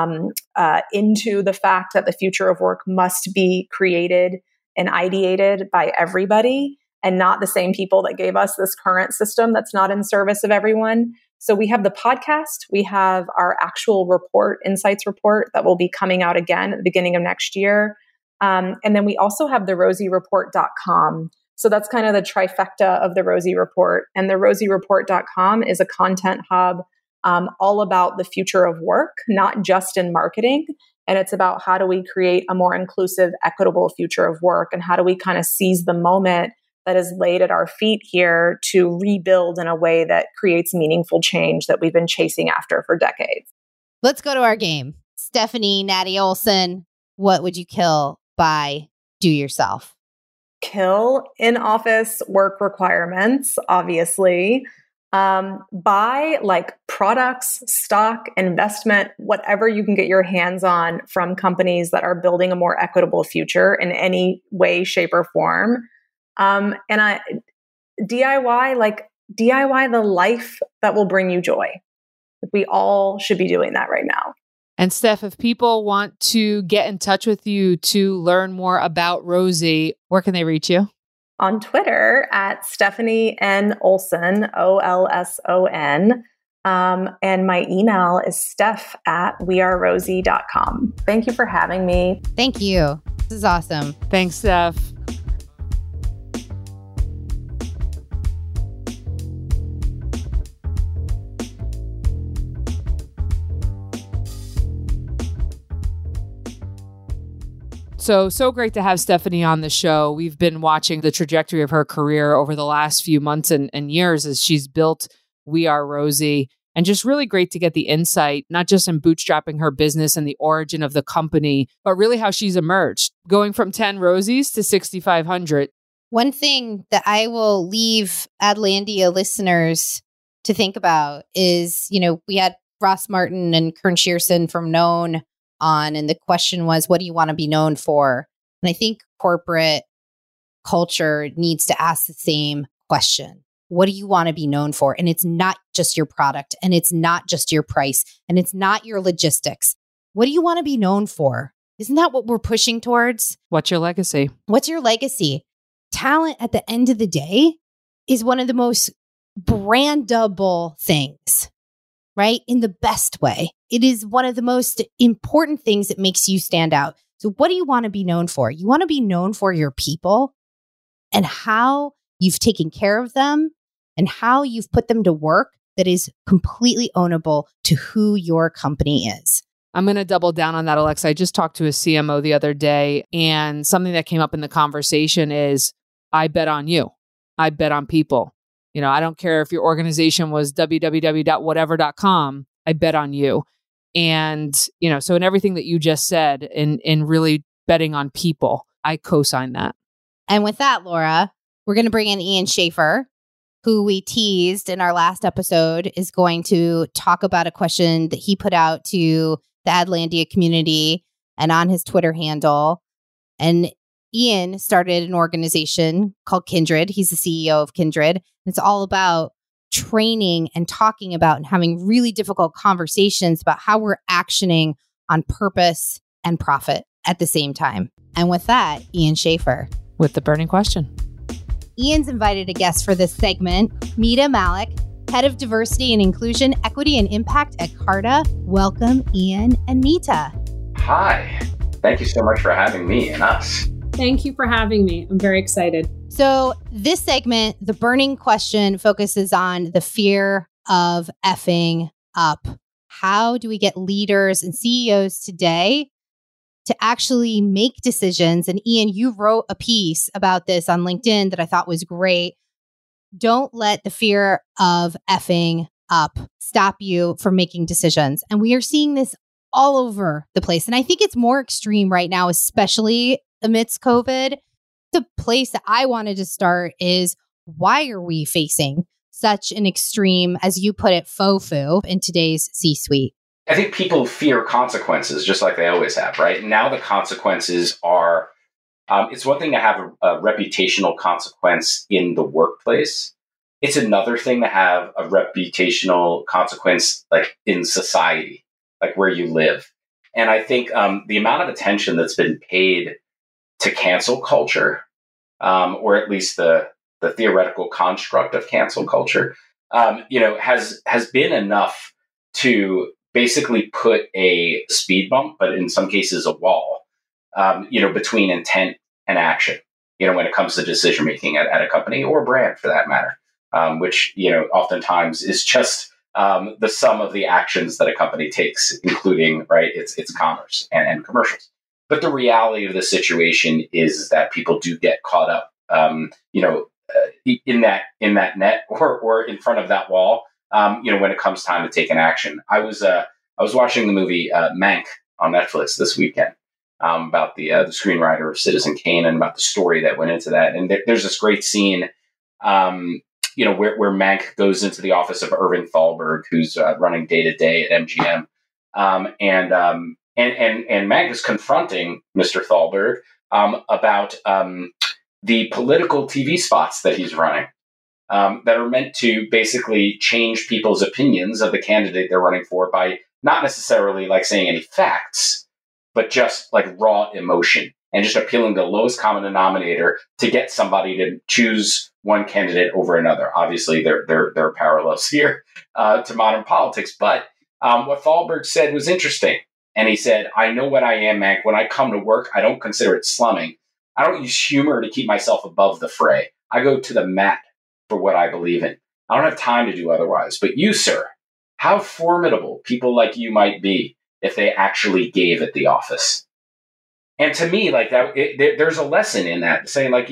into the fact that the future of work must be created and ideated by everybody, and not the same people that gave us this current system that's not in service of everyone. So we have the podcast, we have our actual report, Insights Report, that will be coming out again at the beginning of next year. And then we also have the rosiereport.com. So that's kind of the trifecta of the Rosie Report. And the rosiereport.com is a content hub all about the future of work, not just in marketing. And it's about how do we create a more inclusive, equitable future of work, and how do we kind of seize the moment that is laid at our feet here to rebuild in a way that creates meaningful change that we've been chasing after for decades. Let's go to our game. Stephanie Natty Olson, what would you kill by do yourself? Kill in-office work requirements, obviously. Buy products, stock, investment, whatever you can get your hands on from companies that are building a more equitable future in any way, shape, or form. And DIY the life that will bring you joy. We all should be doing that right now. And Steph, if people want to get in touch with you to learn more about Rosie, where can they reach you? On Twitter at Stephanie N. Olson, Olson. And my email is steph@wearerosie.com. Thank you for having me. Thank you. This is awesome. Thanks, Steph. So great to have Stephanie on the show. We've been watching the trajectory of her career over the last few months and years as she's built We Are Rosie. And just really great to get the insight, not just in bootstrapping her business and the origin of the company, but really how she's emerged, going from 10 Rosies to 6,500. One thing that I will leave Adlandia listeners to think about is, we had Ross Martin and Kern Shearson from Known on, and the question was, what do you want to be known for? And I think corporate culture needs to ask the same question. What do you want to be known for? And it's not just your product, and it's not just your price, and it's not your logistics. What do you want to be known for? Isn't that what we're pushing towards? What's your legacy? What's your legacy? Talent at the end of the day is one of the most brandable things, right? In the best way. It is one of the most important things that makes you stand out. So what do you want to be known for? You want to be known for your people and how you've taken care of them and how you've put them to work that is completely ownable to who your company is. I'm going to double down on that, Alexa. I just talked to a CMO the other day, and something that came up in the conversation is, I bet on you. I bet on people. I don't care if your organization was www.whatever.com. I bet on you. And, so in everything that you just said, in really betting on people, I co-sign that. And with that, Laura, we're going to bring in Ian Schaefer, who we teased in our last episode is going to talk about a question that he put out to the Adlandia community and on his Twitter handle. And Ian started an organization called Kindred. He's the CEO of Kindred. It's all about training and talking about and having really difficult conversations about how we're actioning on purpose and profit at the same time. And with that, Ian Schaefer. With the burning question. Ian's invited a guest for this segment, Mita Malik, Head of Diversity and Inclusion, Equity and Impact at Carta. Welcome, Ian and Mita. Hi. Thank you so much for having me and us. Thank you for having me. I'm very excited. So this segment, the burning question, focuses on the fear of effing up. How do we get leaders and CEOs today to actually make decisions? And Ian, you wrote a piece about this on LinkedIn that I thought was great. Don't let the fear of effing up stop you from making decisions. And we are seeing this all over the place. And I think it's more extreme right now, especially amidst COVID. The place that I wanted to start is, why are we facing such an extreme, as you put it, FOFU in today's C-suite? I think people fear consequences just like they always have, right? Now the consequences are, it's one thing to have a reputational consequence in the workplace. It's another thing to have a reputational consequence like in society, like where you live. And I think the amount of attention that's been paid to cancel culture, or at least the theoretical construct of cancel culture, has been enough to basically put a speed bump, but in some cases a wall, between intent and action, when it comes to decision making at a company or brand for that matter, which, oftentimes is just the sum of the actions that a company takes, including, right, its commerce and commercials. But the reality of the situation is that people do get caught up, in that net or in front of that wall, when it comes time to take an action. I was watching the movie Mank on Netflix this weekend about the screenwriter of Citizen Kane and about the story that went into that. And there's this great scene, where Mank goes into the office of Irving Thalberg, who's running day to day at MGM, and Mank is confronting Mr. Thalberg about the political TV spots that he's running. that are meant to basically change people's opinions of the candidate they're running for by not necessarily like saying any facts, but just like raw emotion and just appealing to the lowest common denominator to get somebody to choose one candidate over another. Obviously, there are parallels here to modern politics. But what Thalberg said was interesting. And he said, I know what I am, Mank. When I come to work, I don't consider it slumming. I don't use humor to keep myself above the fray. I go to the mat for what I believe in. I don't have time to do otherwise. But you, sir, how formidable people like you might be if they actually gave at the office. And to me, like that, there's a lesson in that, saying like,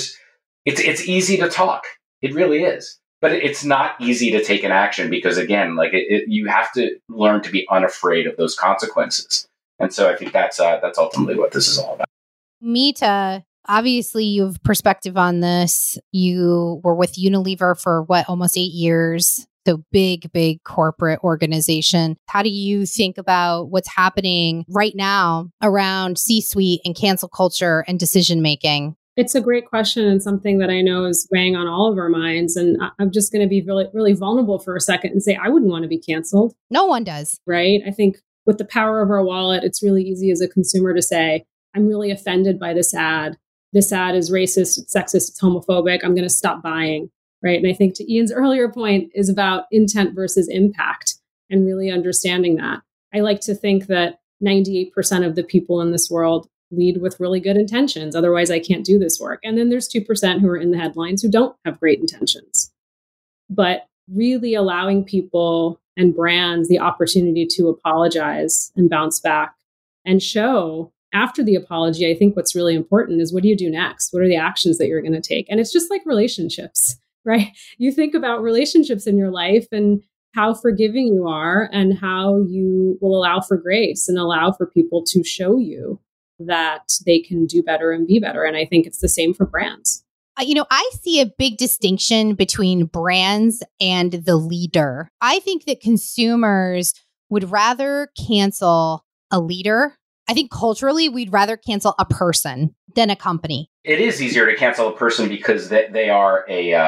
it's easy to talk. It really is. But it's not easy to take an action because, again, like you have to learn to be unafraid of those consequences. And so I think that's ultimately what this is all about. Mita, obviously you have perspective on this. You were with Unilever for almost 8 years. So big corporate organization. How do you think about what's happening right now around C-suite and cancel culture and decision making? It's a great question and something that I know is weighing on all of our minds. And I'm just going to be really, really vulnerable for a second and say, I wouldn't want to be canceled. No one does. Right? I think with the power of our wallet, it's really easy as a consumer to say, I'm really offended by this ad. This ad is racist, it's sexist, it's homophobic. I'm going to stop buying. Right. And I think to Ian's earlier point is about intent versus impact and really understanding that. I like to think that 98% of the people in this world lead with really good intentions. Otherwise, I can't do this work. And then there's 2% who are in the headlines who don't have great intentions. But really allowing people and brands the opportunity to apologize and bounce back and show after the apology, I think what's really important is what do you do next? What are the actions that you're going to take? And it's just like relationships. Right? You think about relationships in your life and how forgiving you are and how you will allow for grace and allow for people to show you that they can do better and be better. And I think it's the same for brands. I see a big distinction between brands and the leader. I think that consumers would rather cancel a leader. I think culturally, we'd rather cancel a person than a company. It is easier to cancel a person because they are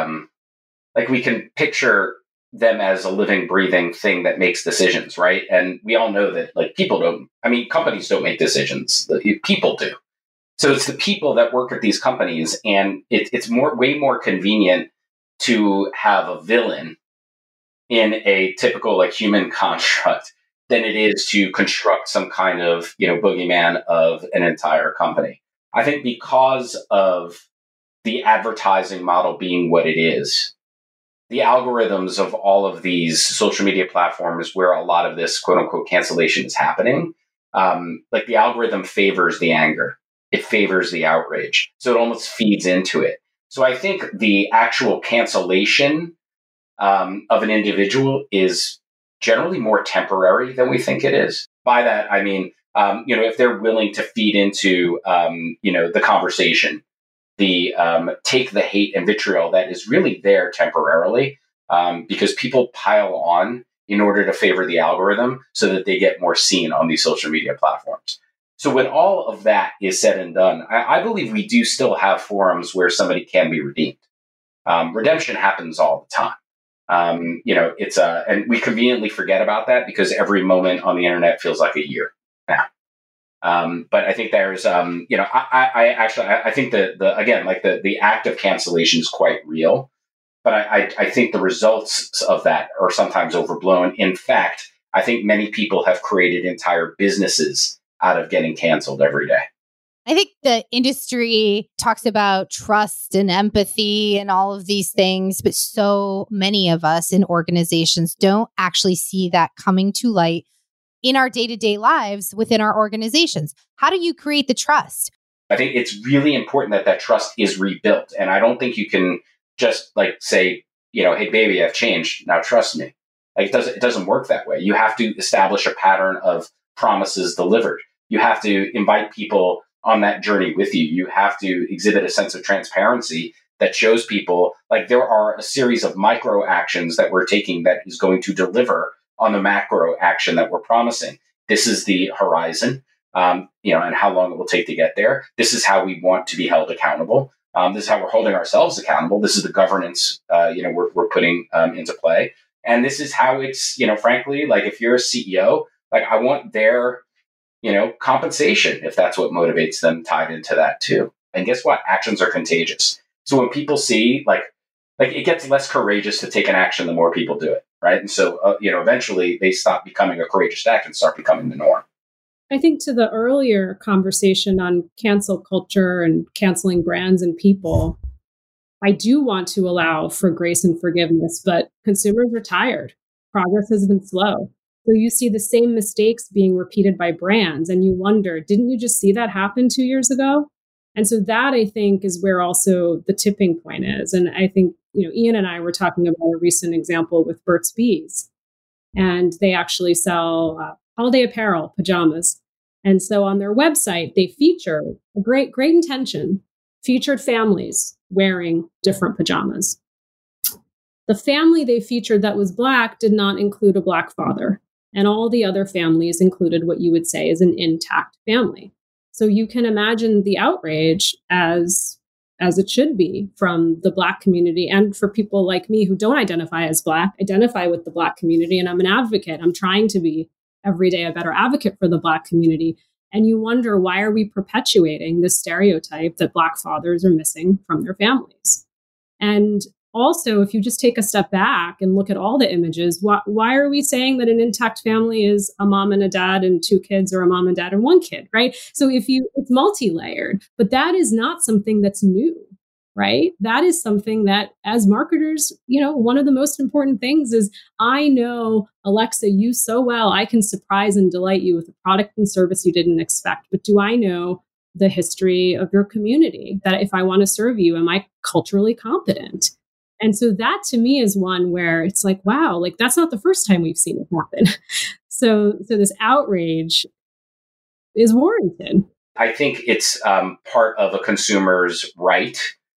like we can picture them as a living, breathing thing that makes decisions, right? And we all know that like companies don't make decisions. People do. So it's the people that work at these companies, and it's way more convenient to have a villain in a typical like human construct than it is to construct some kind of boogeyman of an entire company. I think because of the advertising model being what it is, the algorithms of all of these social media platforms where a lot of this quote unquote cancellation is happening, like the algorithm favors the anger. It favors the outrage. So it almost feeds into it. So I think the actual cancellation of an individual is generally more temporary than we think it is. By that, I mean, if they're willing to feed into, the conversation, the take the hate and vitriol that is really there temporarily, because people pile on in order to favor the algorithm so that they get more seen on these social media platforms. So when all of that is said and done, I believe we do still have forums where somebody can be redeemed. Redemption happens all the time. And we conveniently forget about that because every moment on the internet feels like a year now. But I think there's, I think the act of cancellation is quite real, but I think the results of that are sometimes overblown. In fact, I think many people have created entire businesses out of getting canceled every day. I think the industry talks about trust and empathy and all of these things, but so many of us in organizations don't actually see that coming to light in our day-to-day lives within our organizations. How do you create the trust? I think it's really important that trust is rebuilt. And I don't think you can just like say, hey, baby, I've changed. Now trust me. Like it doesn't work that way. You have to establish a pattern of promises delivered. You have to invite people on that journey with you. You have to exhibit a sense of transparency that shows people like there are a series of micro actions that we're taking that is going to deliver on the macro action that we're promising. This is the horizon, and how long it will take to get there. This is how we want to be held accountable. This is how we're holding ourselves accountable. This is the governance, we're putting into play. And this is how it's, frankly, like if you're a CEO, like I want their, compensation, if that's what motivates them, tied into that too. And guess what? Actions are contagious. So when people see like it gets less courageous to take an action the more people do it, right? And so, eventually they stop becoming a courageous act and start becoming the norm. I think to the earlier conversation on cancel culture and canceling brands and people, I do want to allow for grace and forgiveness, but consumers are tired. Progress has been slow. So you see the same mistakes being repeated by brands and you wonder, didn't you just see that happen 2 years ago? And so that, I think, is where also the tipping point is. And I think, Ian and I were talking about a recent example with Burt's Bees. And they actually sell holiday apparel, pajamas. And so on their website, they feature a great intention, featured families wearing different pajamas. The family they featured that was Black did not include a Black father. And all the other families included what you would say is an intact family. So you can imagine the outrage as it should be from the Black community, and for people like me who don't identify as Black, identify with the Black community. And I'm an advocate. I'm trying to be every day a better advocate for the Black community. And you wonder, why are we perpetuating this stereotype that Black fathers are missing from their families? And also, if you just take a step back and look at all the images, why are we saying that an intact family is a mom and a dad and 2 kids, or a mom and dad and 1 kid, right? So it's multi-layered, but that is not something that's new, right? That is something that, as marketers, one of the most important things is, I know, Alexa, you so well, I can surprise and delight you with a product and service you didn't expect. But do I know the history of your community, that if I want to serve you, am I culturally competent? And so that to me is one where it's like, wow, like that's not the first time we've seen it happen. So this outrage is warranted. I think it's part of a consumer's right,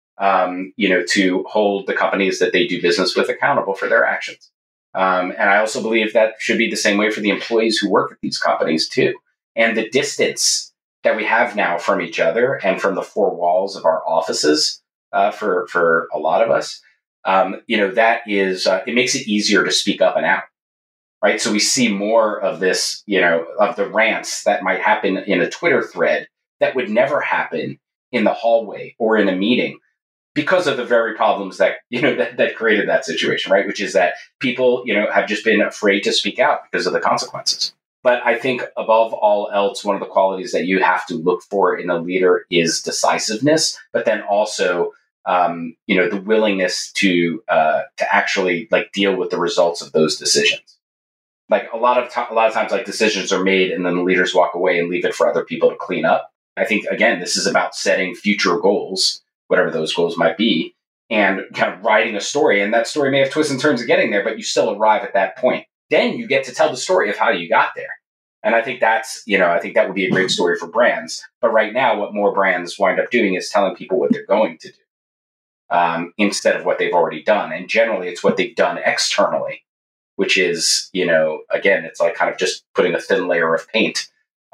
to hold the companies that they do business with accountable for their actions. And I also believe that should be the same way for the employees who work at these companies too. And the distance that we have now from each other and from the 4 walls of our offices for a lot of us, that is, it makes it easier to speak up and out, right? So we see more of this, of the rants that might happen in a Twitter thread that would never happen in the hallway or in a meeting, because of the very problems that, that created that situation, right? Which is that people, have just been afraid to speak out because of the consequences. But I think above all else, one of the qualities that you have to look for in a leader is decisiveness, but then also the willingness to actually deal with the results of those decisions. Like a lot of times, like decisions are made and then the leaders walk away and leave it for other people to clean up. I think, again, this is about setting future goals, whatever those goals might be, and kind of writing a story. And that story may have twists and turns of getting there, but you still arrive at that point. Then you get to tell the story of how you got there. And I think that's, I think that would be a great story for brands. But right now, what more brands wind up doing is telling people what they're going to do. Instead of what they've already done. And generally it's what they've done externally, which is, again, it's like kind of just putting a thin layer of paint,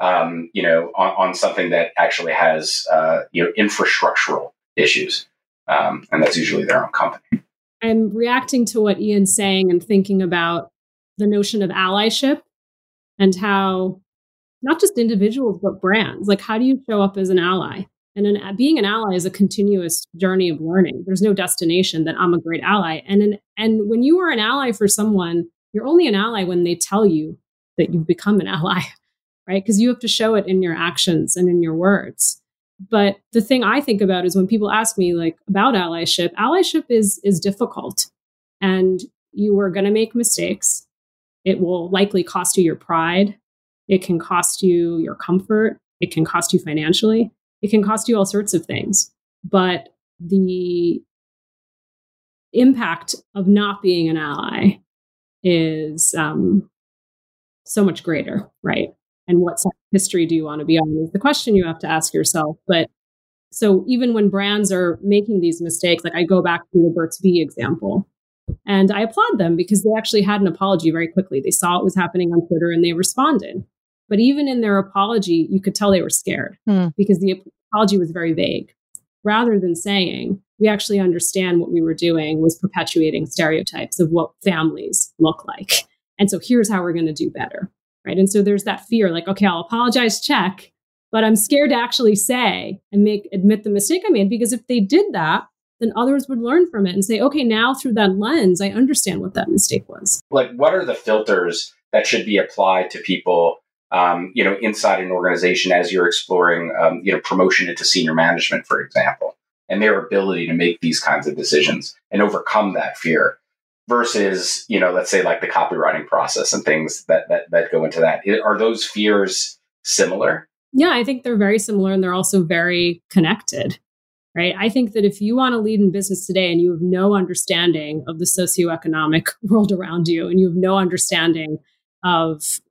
on something that actually has, infrastructural issues. And that's usually their own company. I'm reacting to what Ian's saying and thinking about the notion of allyship and how not just individuals, but brands, like how do you show up as an ally? And being an ally is a continuous journey of learning. There's no destination that I'm a great ally. And when you are an ally for someone, you're only an ally when they tell you that you've become an ally, right? Because you have to show it in your actions and in your words. But the thing I think about is when people ask me about allyship is difficult. And you are going to make mistakes. It will likely cost you your pride. It can cost you your comfort. It can cost you financially. It can cost you all sorts of things, but the impact of not being an ally is so much greater, right? And what side of history do you want to be on is the question you have to ask yourself. But so even when brands are making these mistakes, I go back to the Burt's Bee example, and I applaud them because they actually had an apology very quickly. They saw it was happening on Twitter and they responded. But even in their apology, you could tell they were scared because the apology was very vague. rather than saying, we actually understand what we were doing was perpetuating stereotypes of what families look like. And so here's how we're going to do better, right? And so there's that fear, like, okay, I'll apologize, check, but I'm scared to actually say and admit the mistake I made, because if they did that, then others would learn from it and say, okay, now through that lens, I understand what that mistake was. Like, what are the filters that should be applied to people, inside an organization as you're exploring, promotion into senior management, for example, and their ability to make these kinds of decisions and overcome that fear versus, let's say like the copywriting process and things that go into that. Are those fears similar? Yeah, I think they're very similar, and they're also very connected. Right. I think that if you want to lead in business today and you have no understanding of the socioeconomic world around you, and you have no understanding of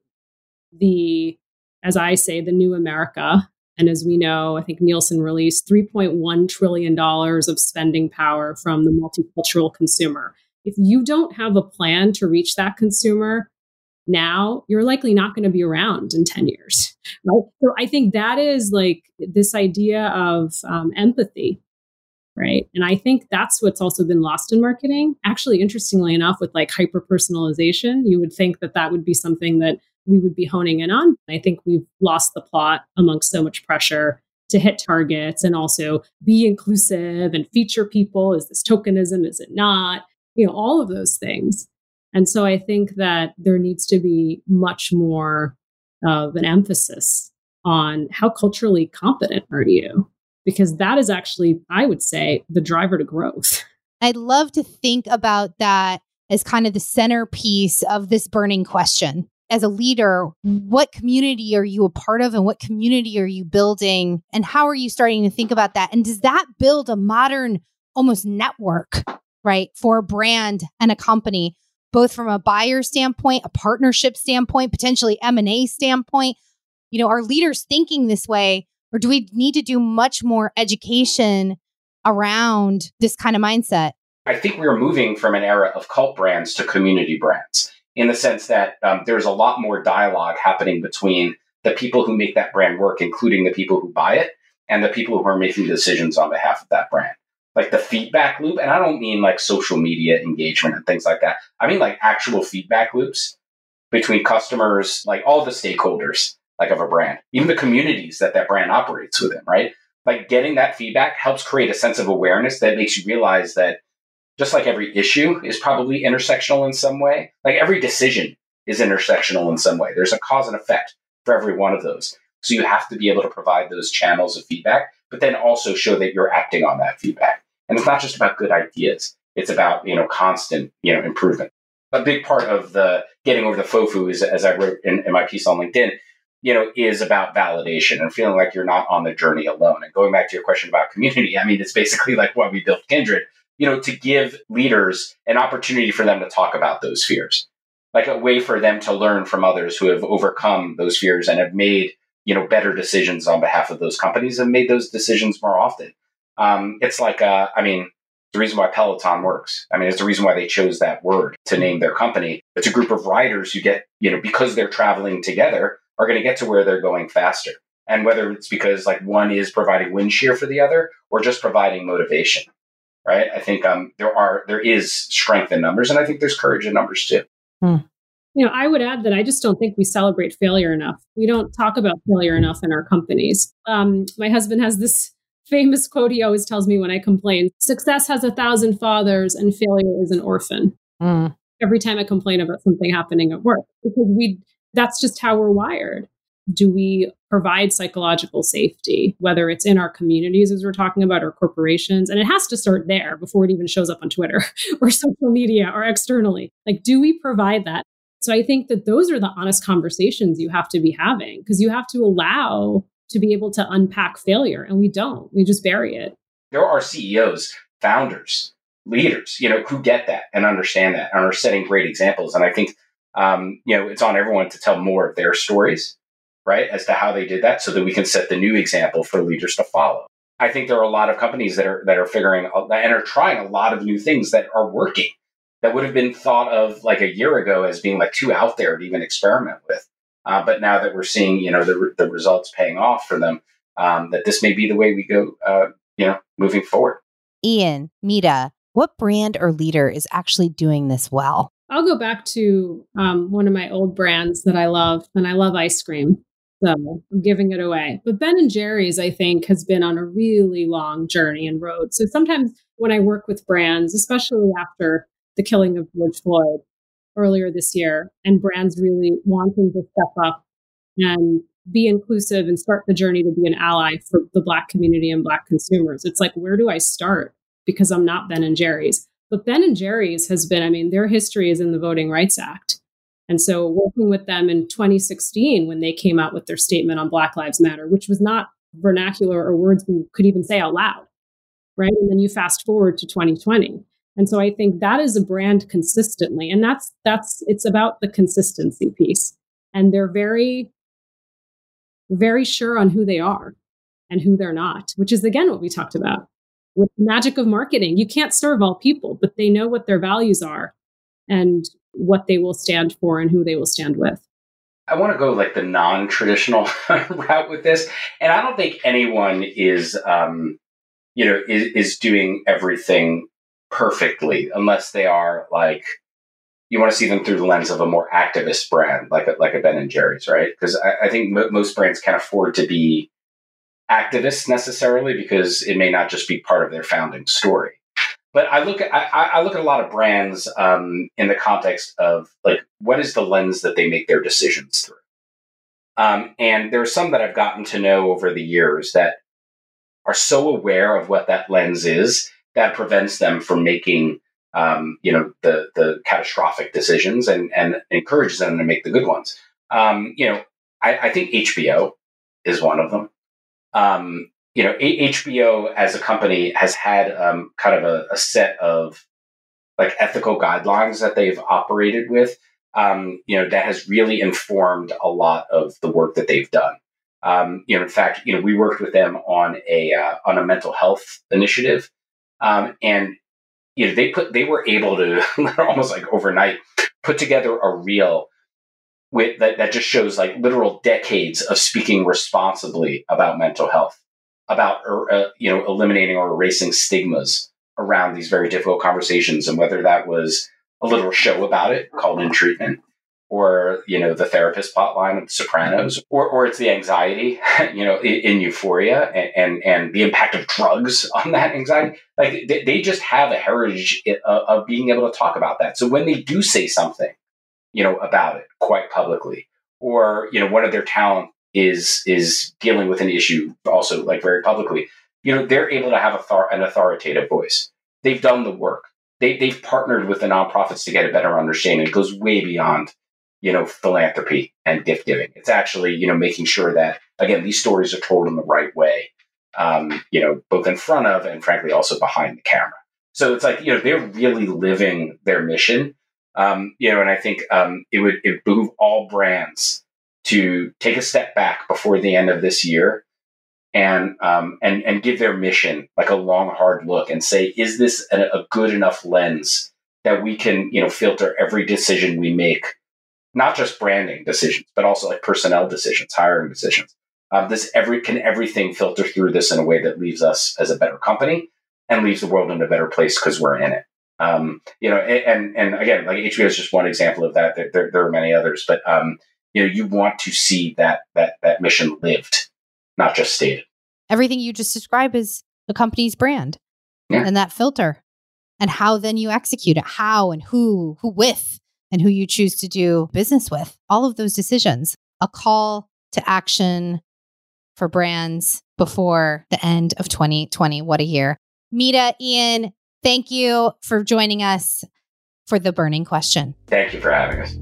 as I say, the new America, and as we know, I think Nielsen released $3.1 trillion of spending power from the multicultural consumer. If you don't have a plan to reach that consumer now, you're likely not going to be around in 10 years. Right? So I think that is like this idea of empathy, right? And I think that's what's also been lost in marketing. Actually, interestingly enough, with like hyper-personalization, you would think that that would be something that we would be honing in on. I think we've lost the plot amongst so much pressure to hit targets and also be inclusive and feature people. Is this tokenism? Is it not? All of those things. And so I think that there needs to be much more of an emphasis on how culturally competent are you? Because that is actually, I would say, the driver to growth. I'd love to think about that as kind of the centerpiece of this burning question. As a leader, what community are you a part of, and what community are you building, and how are you starting to think about that? And does that build a modern, almost network, right, for a brand and a company, both from a buyer standpoint, a partnership standpoint, potentially M&A standpoint? Are leaders thinking this way, or do we need to do much more education around this kind of mindset? I think we're moving from an era of cult brands to community brands, in the sense that there's a lot more dialogue happening between the people who make that brand work, including the people who buy it, and the people who are making decisions on behalf of that brand. Like the feedback loop, and I don't mean like social media engagement and things like that. I mean like actual feedback loops between customers, like all the stakeholders, like of a brand, even the communities that brand operates within, right? Like getting that feedback helps create a sense of awareness that makes you realize that just like every issue is probably intersectional in some way, like every decision is intersectional in some way. There's a cause and effect for every one of those. So you have to be able to provide those channels of feedback, but then also show that you're acting on that feedback. And it's not just about good ideas. It's about, constant, improvement. A big part of the getting over the FOFU is, as I wrote in my piece on LinkedIn, is about validation and feeling like you're not on the journey alone. And going back to your question about community, I mean, it's basically like why we built Kindred, to give leaders an opportunity for them to talk about those fears, like a way for them to learn from others who have overcome those fears and have made, better decisions on behalf of those companies and made those decisions more often. It's like, the reason why Peloton works. I mean, it's the reason why they chose that word to name their company. It's a group of riders who get, because they're traveling together, are going to get to where they're going faster. And whether it's because like one is providing wind shear for the other or just providing motivation, right? I think there is strength in numbers, and I think there's courage in numbers too. I would add that I just don't think we celebrate failure enough. We don't talk about failure enough in our companies. My husband has this famous quote he always tells me when I complain: success has 1,000 fathers and failure is an orphan. Every time I complain about something happening at work, because that's just how we're wired. Do we provide psychological safety, whether it's in our communities, as we're talking about, or corporations? And it has to start there before it even shows up on Twitter or social media or externally. Like, do we provide that? So I think that those are the honest conversations you have to be having, because you have to allow to be able to unpack failure. And we don't. We just bury it. There are CEOs, founders, leaders, who get that and understand that and are setting great examples. And I think, it's on everyone to tell more of their stories, right, as to how they did that so that we can set the new example for leaders to follow. I think there are a lot of companies that are figuring and are trying a lot of new things that are working that would have been thought of like a year ago as being like too out there to even experiment with. But now that we're seeing, the results paying off for them, that this may be the way we go moving forward. Ian, Mita, what brand or leader is actually doing this well? I'll go back to one of my old brands that I love, and I love ice cream. So I'm giving it away. But Ben & Jerry's, I think, has been on a really long journey and road. So sometimes when I work with brands, especially after the killing of George Floyd earlier this year, and brands really wanting to step up and be inclusive and start the journey to be an ally for the Black community and Black consumers, it's like, where do I start? Because I'm not Ben & Jerry's. But Ben & Jerry's has been, their history is in the Voting Rights Act. And so working with them in 2016, when they came out with their statement on Black Lives Matter, which was not vernacular or words we could even say out loud, right? And then you fast forward to 2020. And so I think that is a brand consistently. And it's about the consistency piece. And they're very, very sure on who they are and who they're not, which is, again, what we talked about. With the magic of marketing, you can't serve all people, but they know what their values are and what they will stand for and who they will stand with. I want to go like the non-traditional route with this. And I don't think anyone is doing everything perfectly, unless they are like, you want to see them through the lens of a more activist brand, like a Ben & Jerry's, right? Because I think most brands can't afford to be activists necessarily, because it may not just be part of their founding story. But I look at a lot of brands in the context of like, what is the lens that they make their decisions through? And there are some that I've gotten to know over the years that are so aware of what that lens is that prevents them from making the catastrophic decisions and encourages them to make the good ones. I think HBO is one of them. HBO as a company has had kind of a set of like ethical guidelines that they've operated with, that has really informed a lot of the work that they've done. In fact, we worked with them on a mental health initiative, and they were able to almost like overnight put together a reel with that just shows like literal decades of speaking responsibly about mental health, about eliminating or erasing stigmas around these very difficult conversations, and whether that was a little show about it called In Treatment, or the therapist plotline of The Sopranos, or it's the anxiety in Euphoria, and the impact of drugs on that anxiety. Like they just have a heritage of being able to talk about that. So when they do say something about it quite publicly, or one of their talent is dealing with an issue also like very publicly, they're able to have an authoritative voice. They've done the work. They've partnered with the nonprofits to get a better understanding. It goes way beyond philanthropy and gift giving. It's actually making sure that, again, these stories are told in the right way, both in front of and frankly also behind the camera. So it's like they're really living their mission. And I think it would behoove all brands to take a step back before the end of this year and give their mission like a long, hard look and say, is this a good enough lens that we can, filter every decision we make, not just branding decisions, but also like personnel decisions, hiring decisions. Can everything filter through this in a way that leaves us as a better company and leaves the world in a better place because we're in it. And again, like HBO is just one example of that. There are many others, but you want to see that mission lived, not just stated. Everything you just described is the company's brand, and that filter, and how then you execute it, how and who with, and who you choose to do business with. All of those decisions, a call to action for brands before the end of 2020. What a year. Mita, Ian, thank you for joining us for the burning question. Thank you for having us.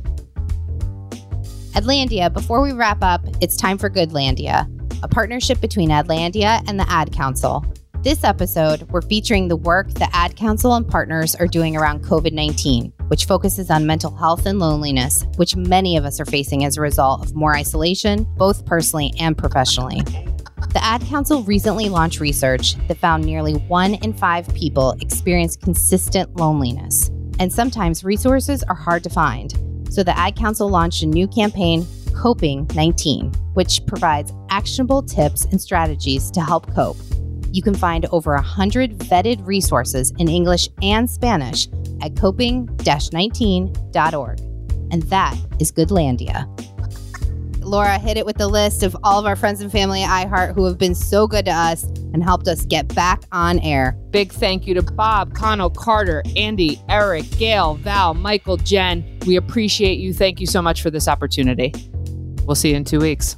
Adlandia, before we wrap up, it's time for Goodlandia, a partnership between Adlandia and the Ad Council. This episode, we're featuring the work the Ad Council and partners are doing around COVID-19, which focuses on mental health and loneliness, which many of us are facing as a result of more isolation, both personally and professionally. The Ad Council recently launched research that found nearly 1 in 5 people experience consistent loneliness, and sometimes resources are hard to find. So the Ad Council launched a new campaign, Coping 19, which provides actionable tips and strategies to help cope. You can find over 100 vetted resources in English and Spanish at coping-19.org. And that is Goodlandia. Laura, hit it with the list of all of our friends and family at iHeart who have been so good to us and helped us get back on air. Big thank you to Bob, Connell, Carter, Andy, Eric, Gail, Val, Michael, Jen. We appreciate you. Thank you so much for this opportunity. We'll see you in 2 weeks.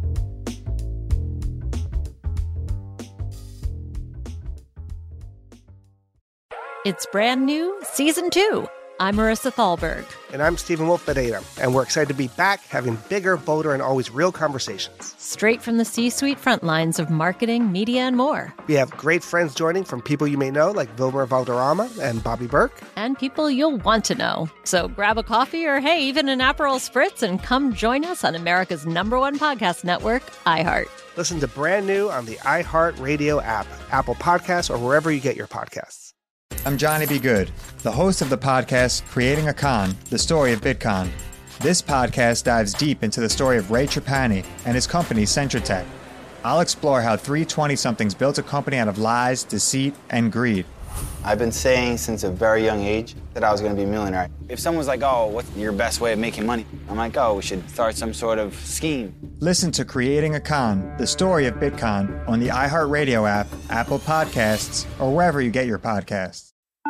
It's brand new, Season 2. I'm Marissa Thalberg. And I'm Stephen Wolf Pereira, and we're excited to be back having bigger, bolder, and always real conversations. Straight from the C-suite front lines of marketing, media, and more. We have great friends joining from people you may know, like Vilmer Valderrama and Bobby Burke. And people you'll want to know. So grab a coffee or, hey, even an Aperol Spritz and come join us on America's #1 podcast network, iHeart. Listen to Brand New on the iHeart Radio app, Apple Podcasts, or wherever you get your podcasts. I'm Johnny B. Good, the host of the podcast Creating a Con, the story of Bitcoin. This podcast dives deep into the story of Ray Trapani and his company, CentraTech. I'll explore how three 20-somethings built a company out of lies, deceit, and greed. I've been saying since a very young age that I was going to be a millionaire. If someone's like, oh, what's your best way of making money? I'm like, oh, we should start some sort of scheme. Listen to Creating a Con, the story of Bitcoin on the iHeartRadio app, Apple Podcasts, or wherever you get your podcasts.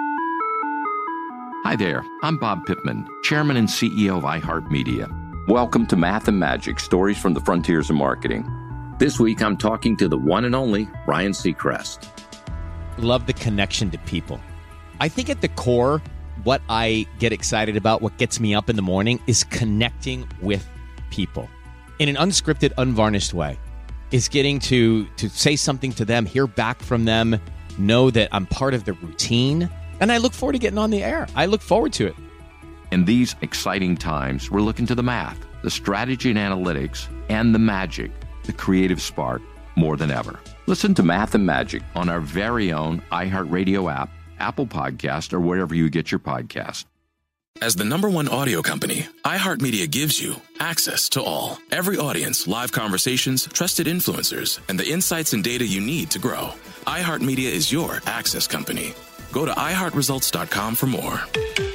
Hi there, I'm Bob Pittman, Chairman and CEO of iHeartMedia. Welcome to Math and Magic, Stories from the Frontiers of Marketing. This week I'm talking to the one and only Ryan Seacrest. Love the connection to people. I think at the core, what I get excited about, what gets me up in the morning, is connecting with people in an unscripted, unvarnished way. Is getting to say something to them, hear back from them, know that I'm part of the routine. And I look forward to getting on the air. I look forward to it. In these exciting times, we're looking to the math, the strategy and analytics, and the magic, the creative spark, more than ever. Listen to Math and Magic on our very own iHeartRadio app, Apple Podcast, or wherever you get your podcast. As the #1 audio company, iHeartMedia gives you access to all. Every audience, live conversations, trusted influencers, and the insights and data you need to grow. iHeartMedia is your access company. Go to iHeartResults.com for more.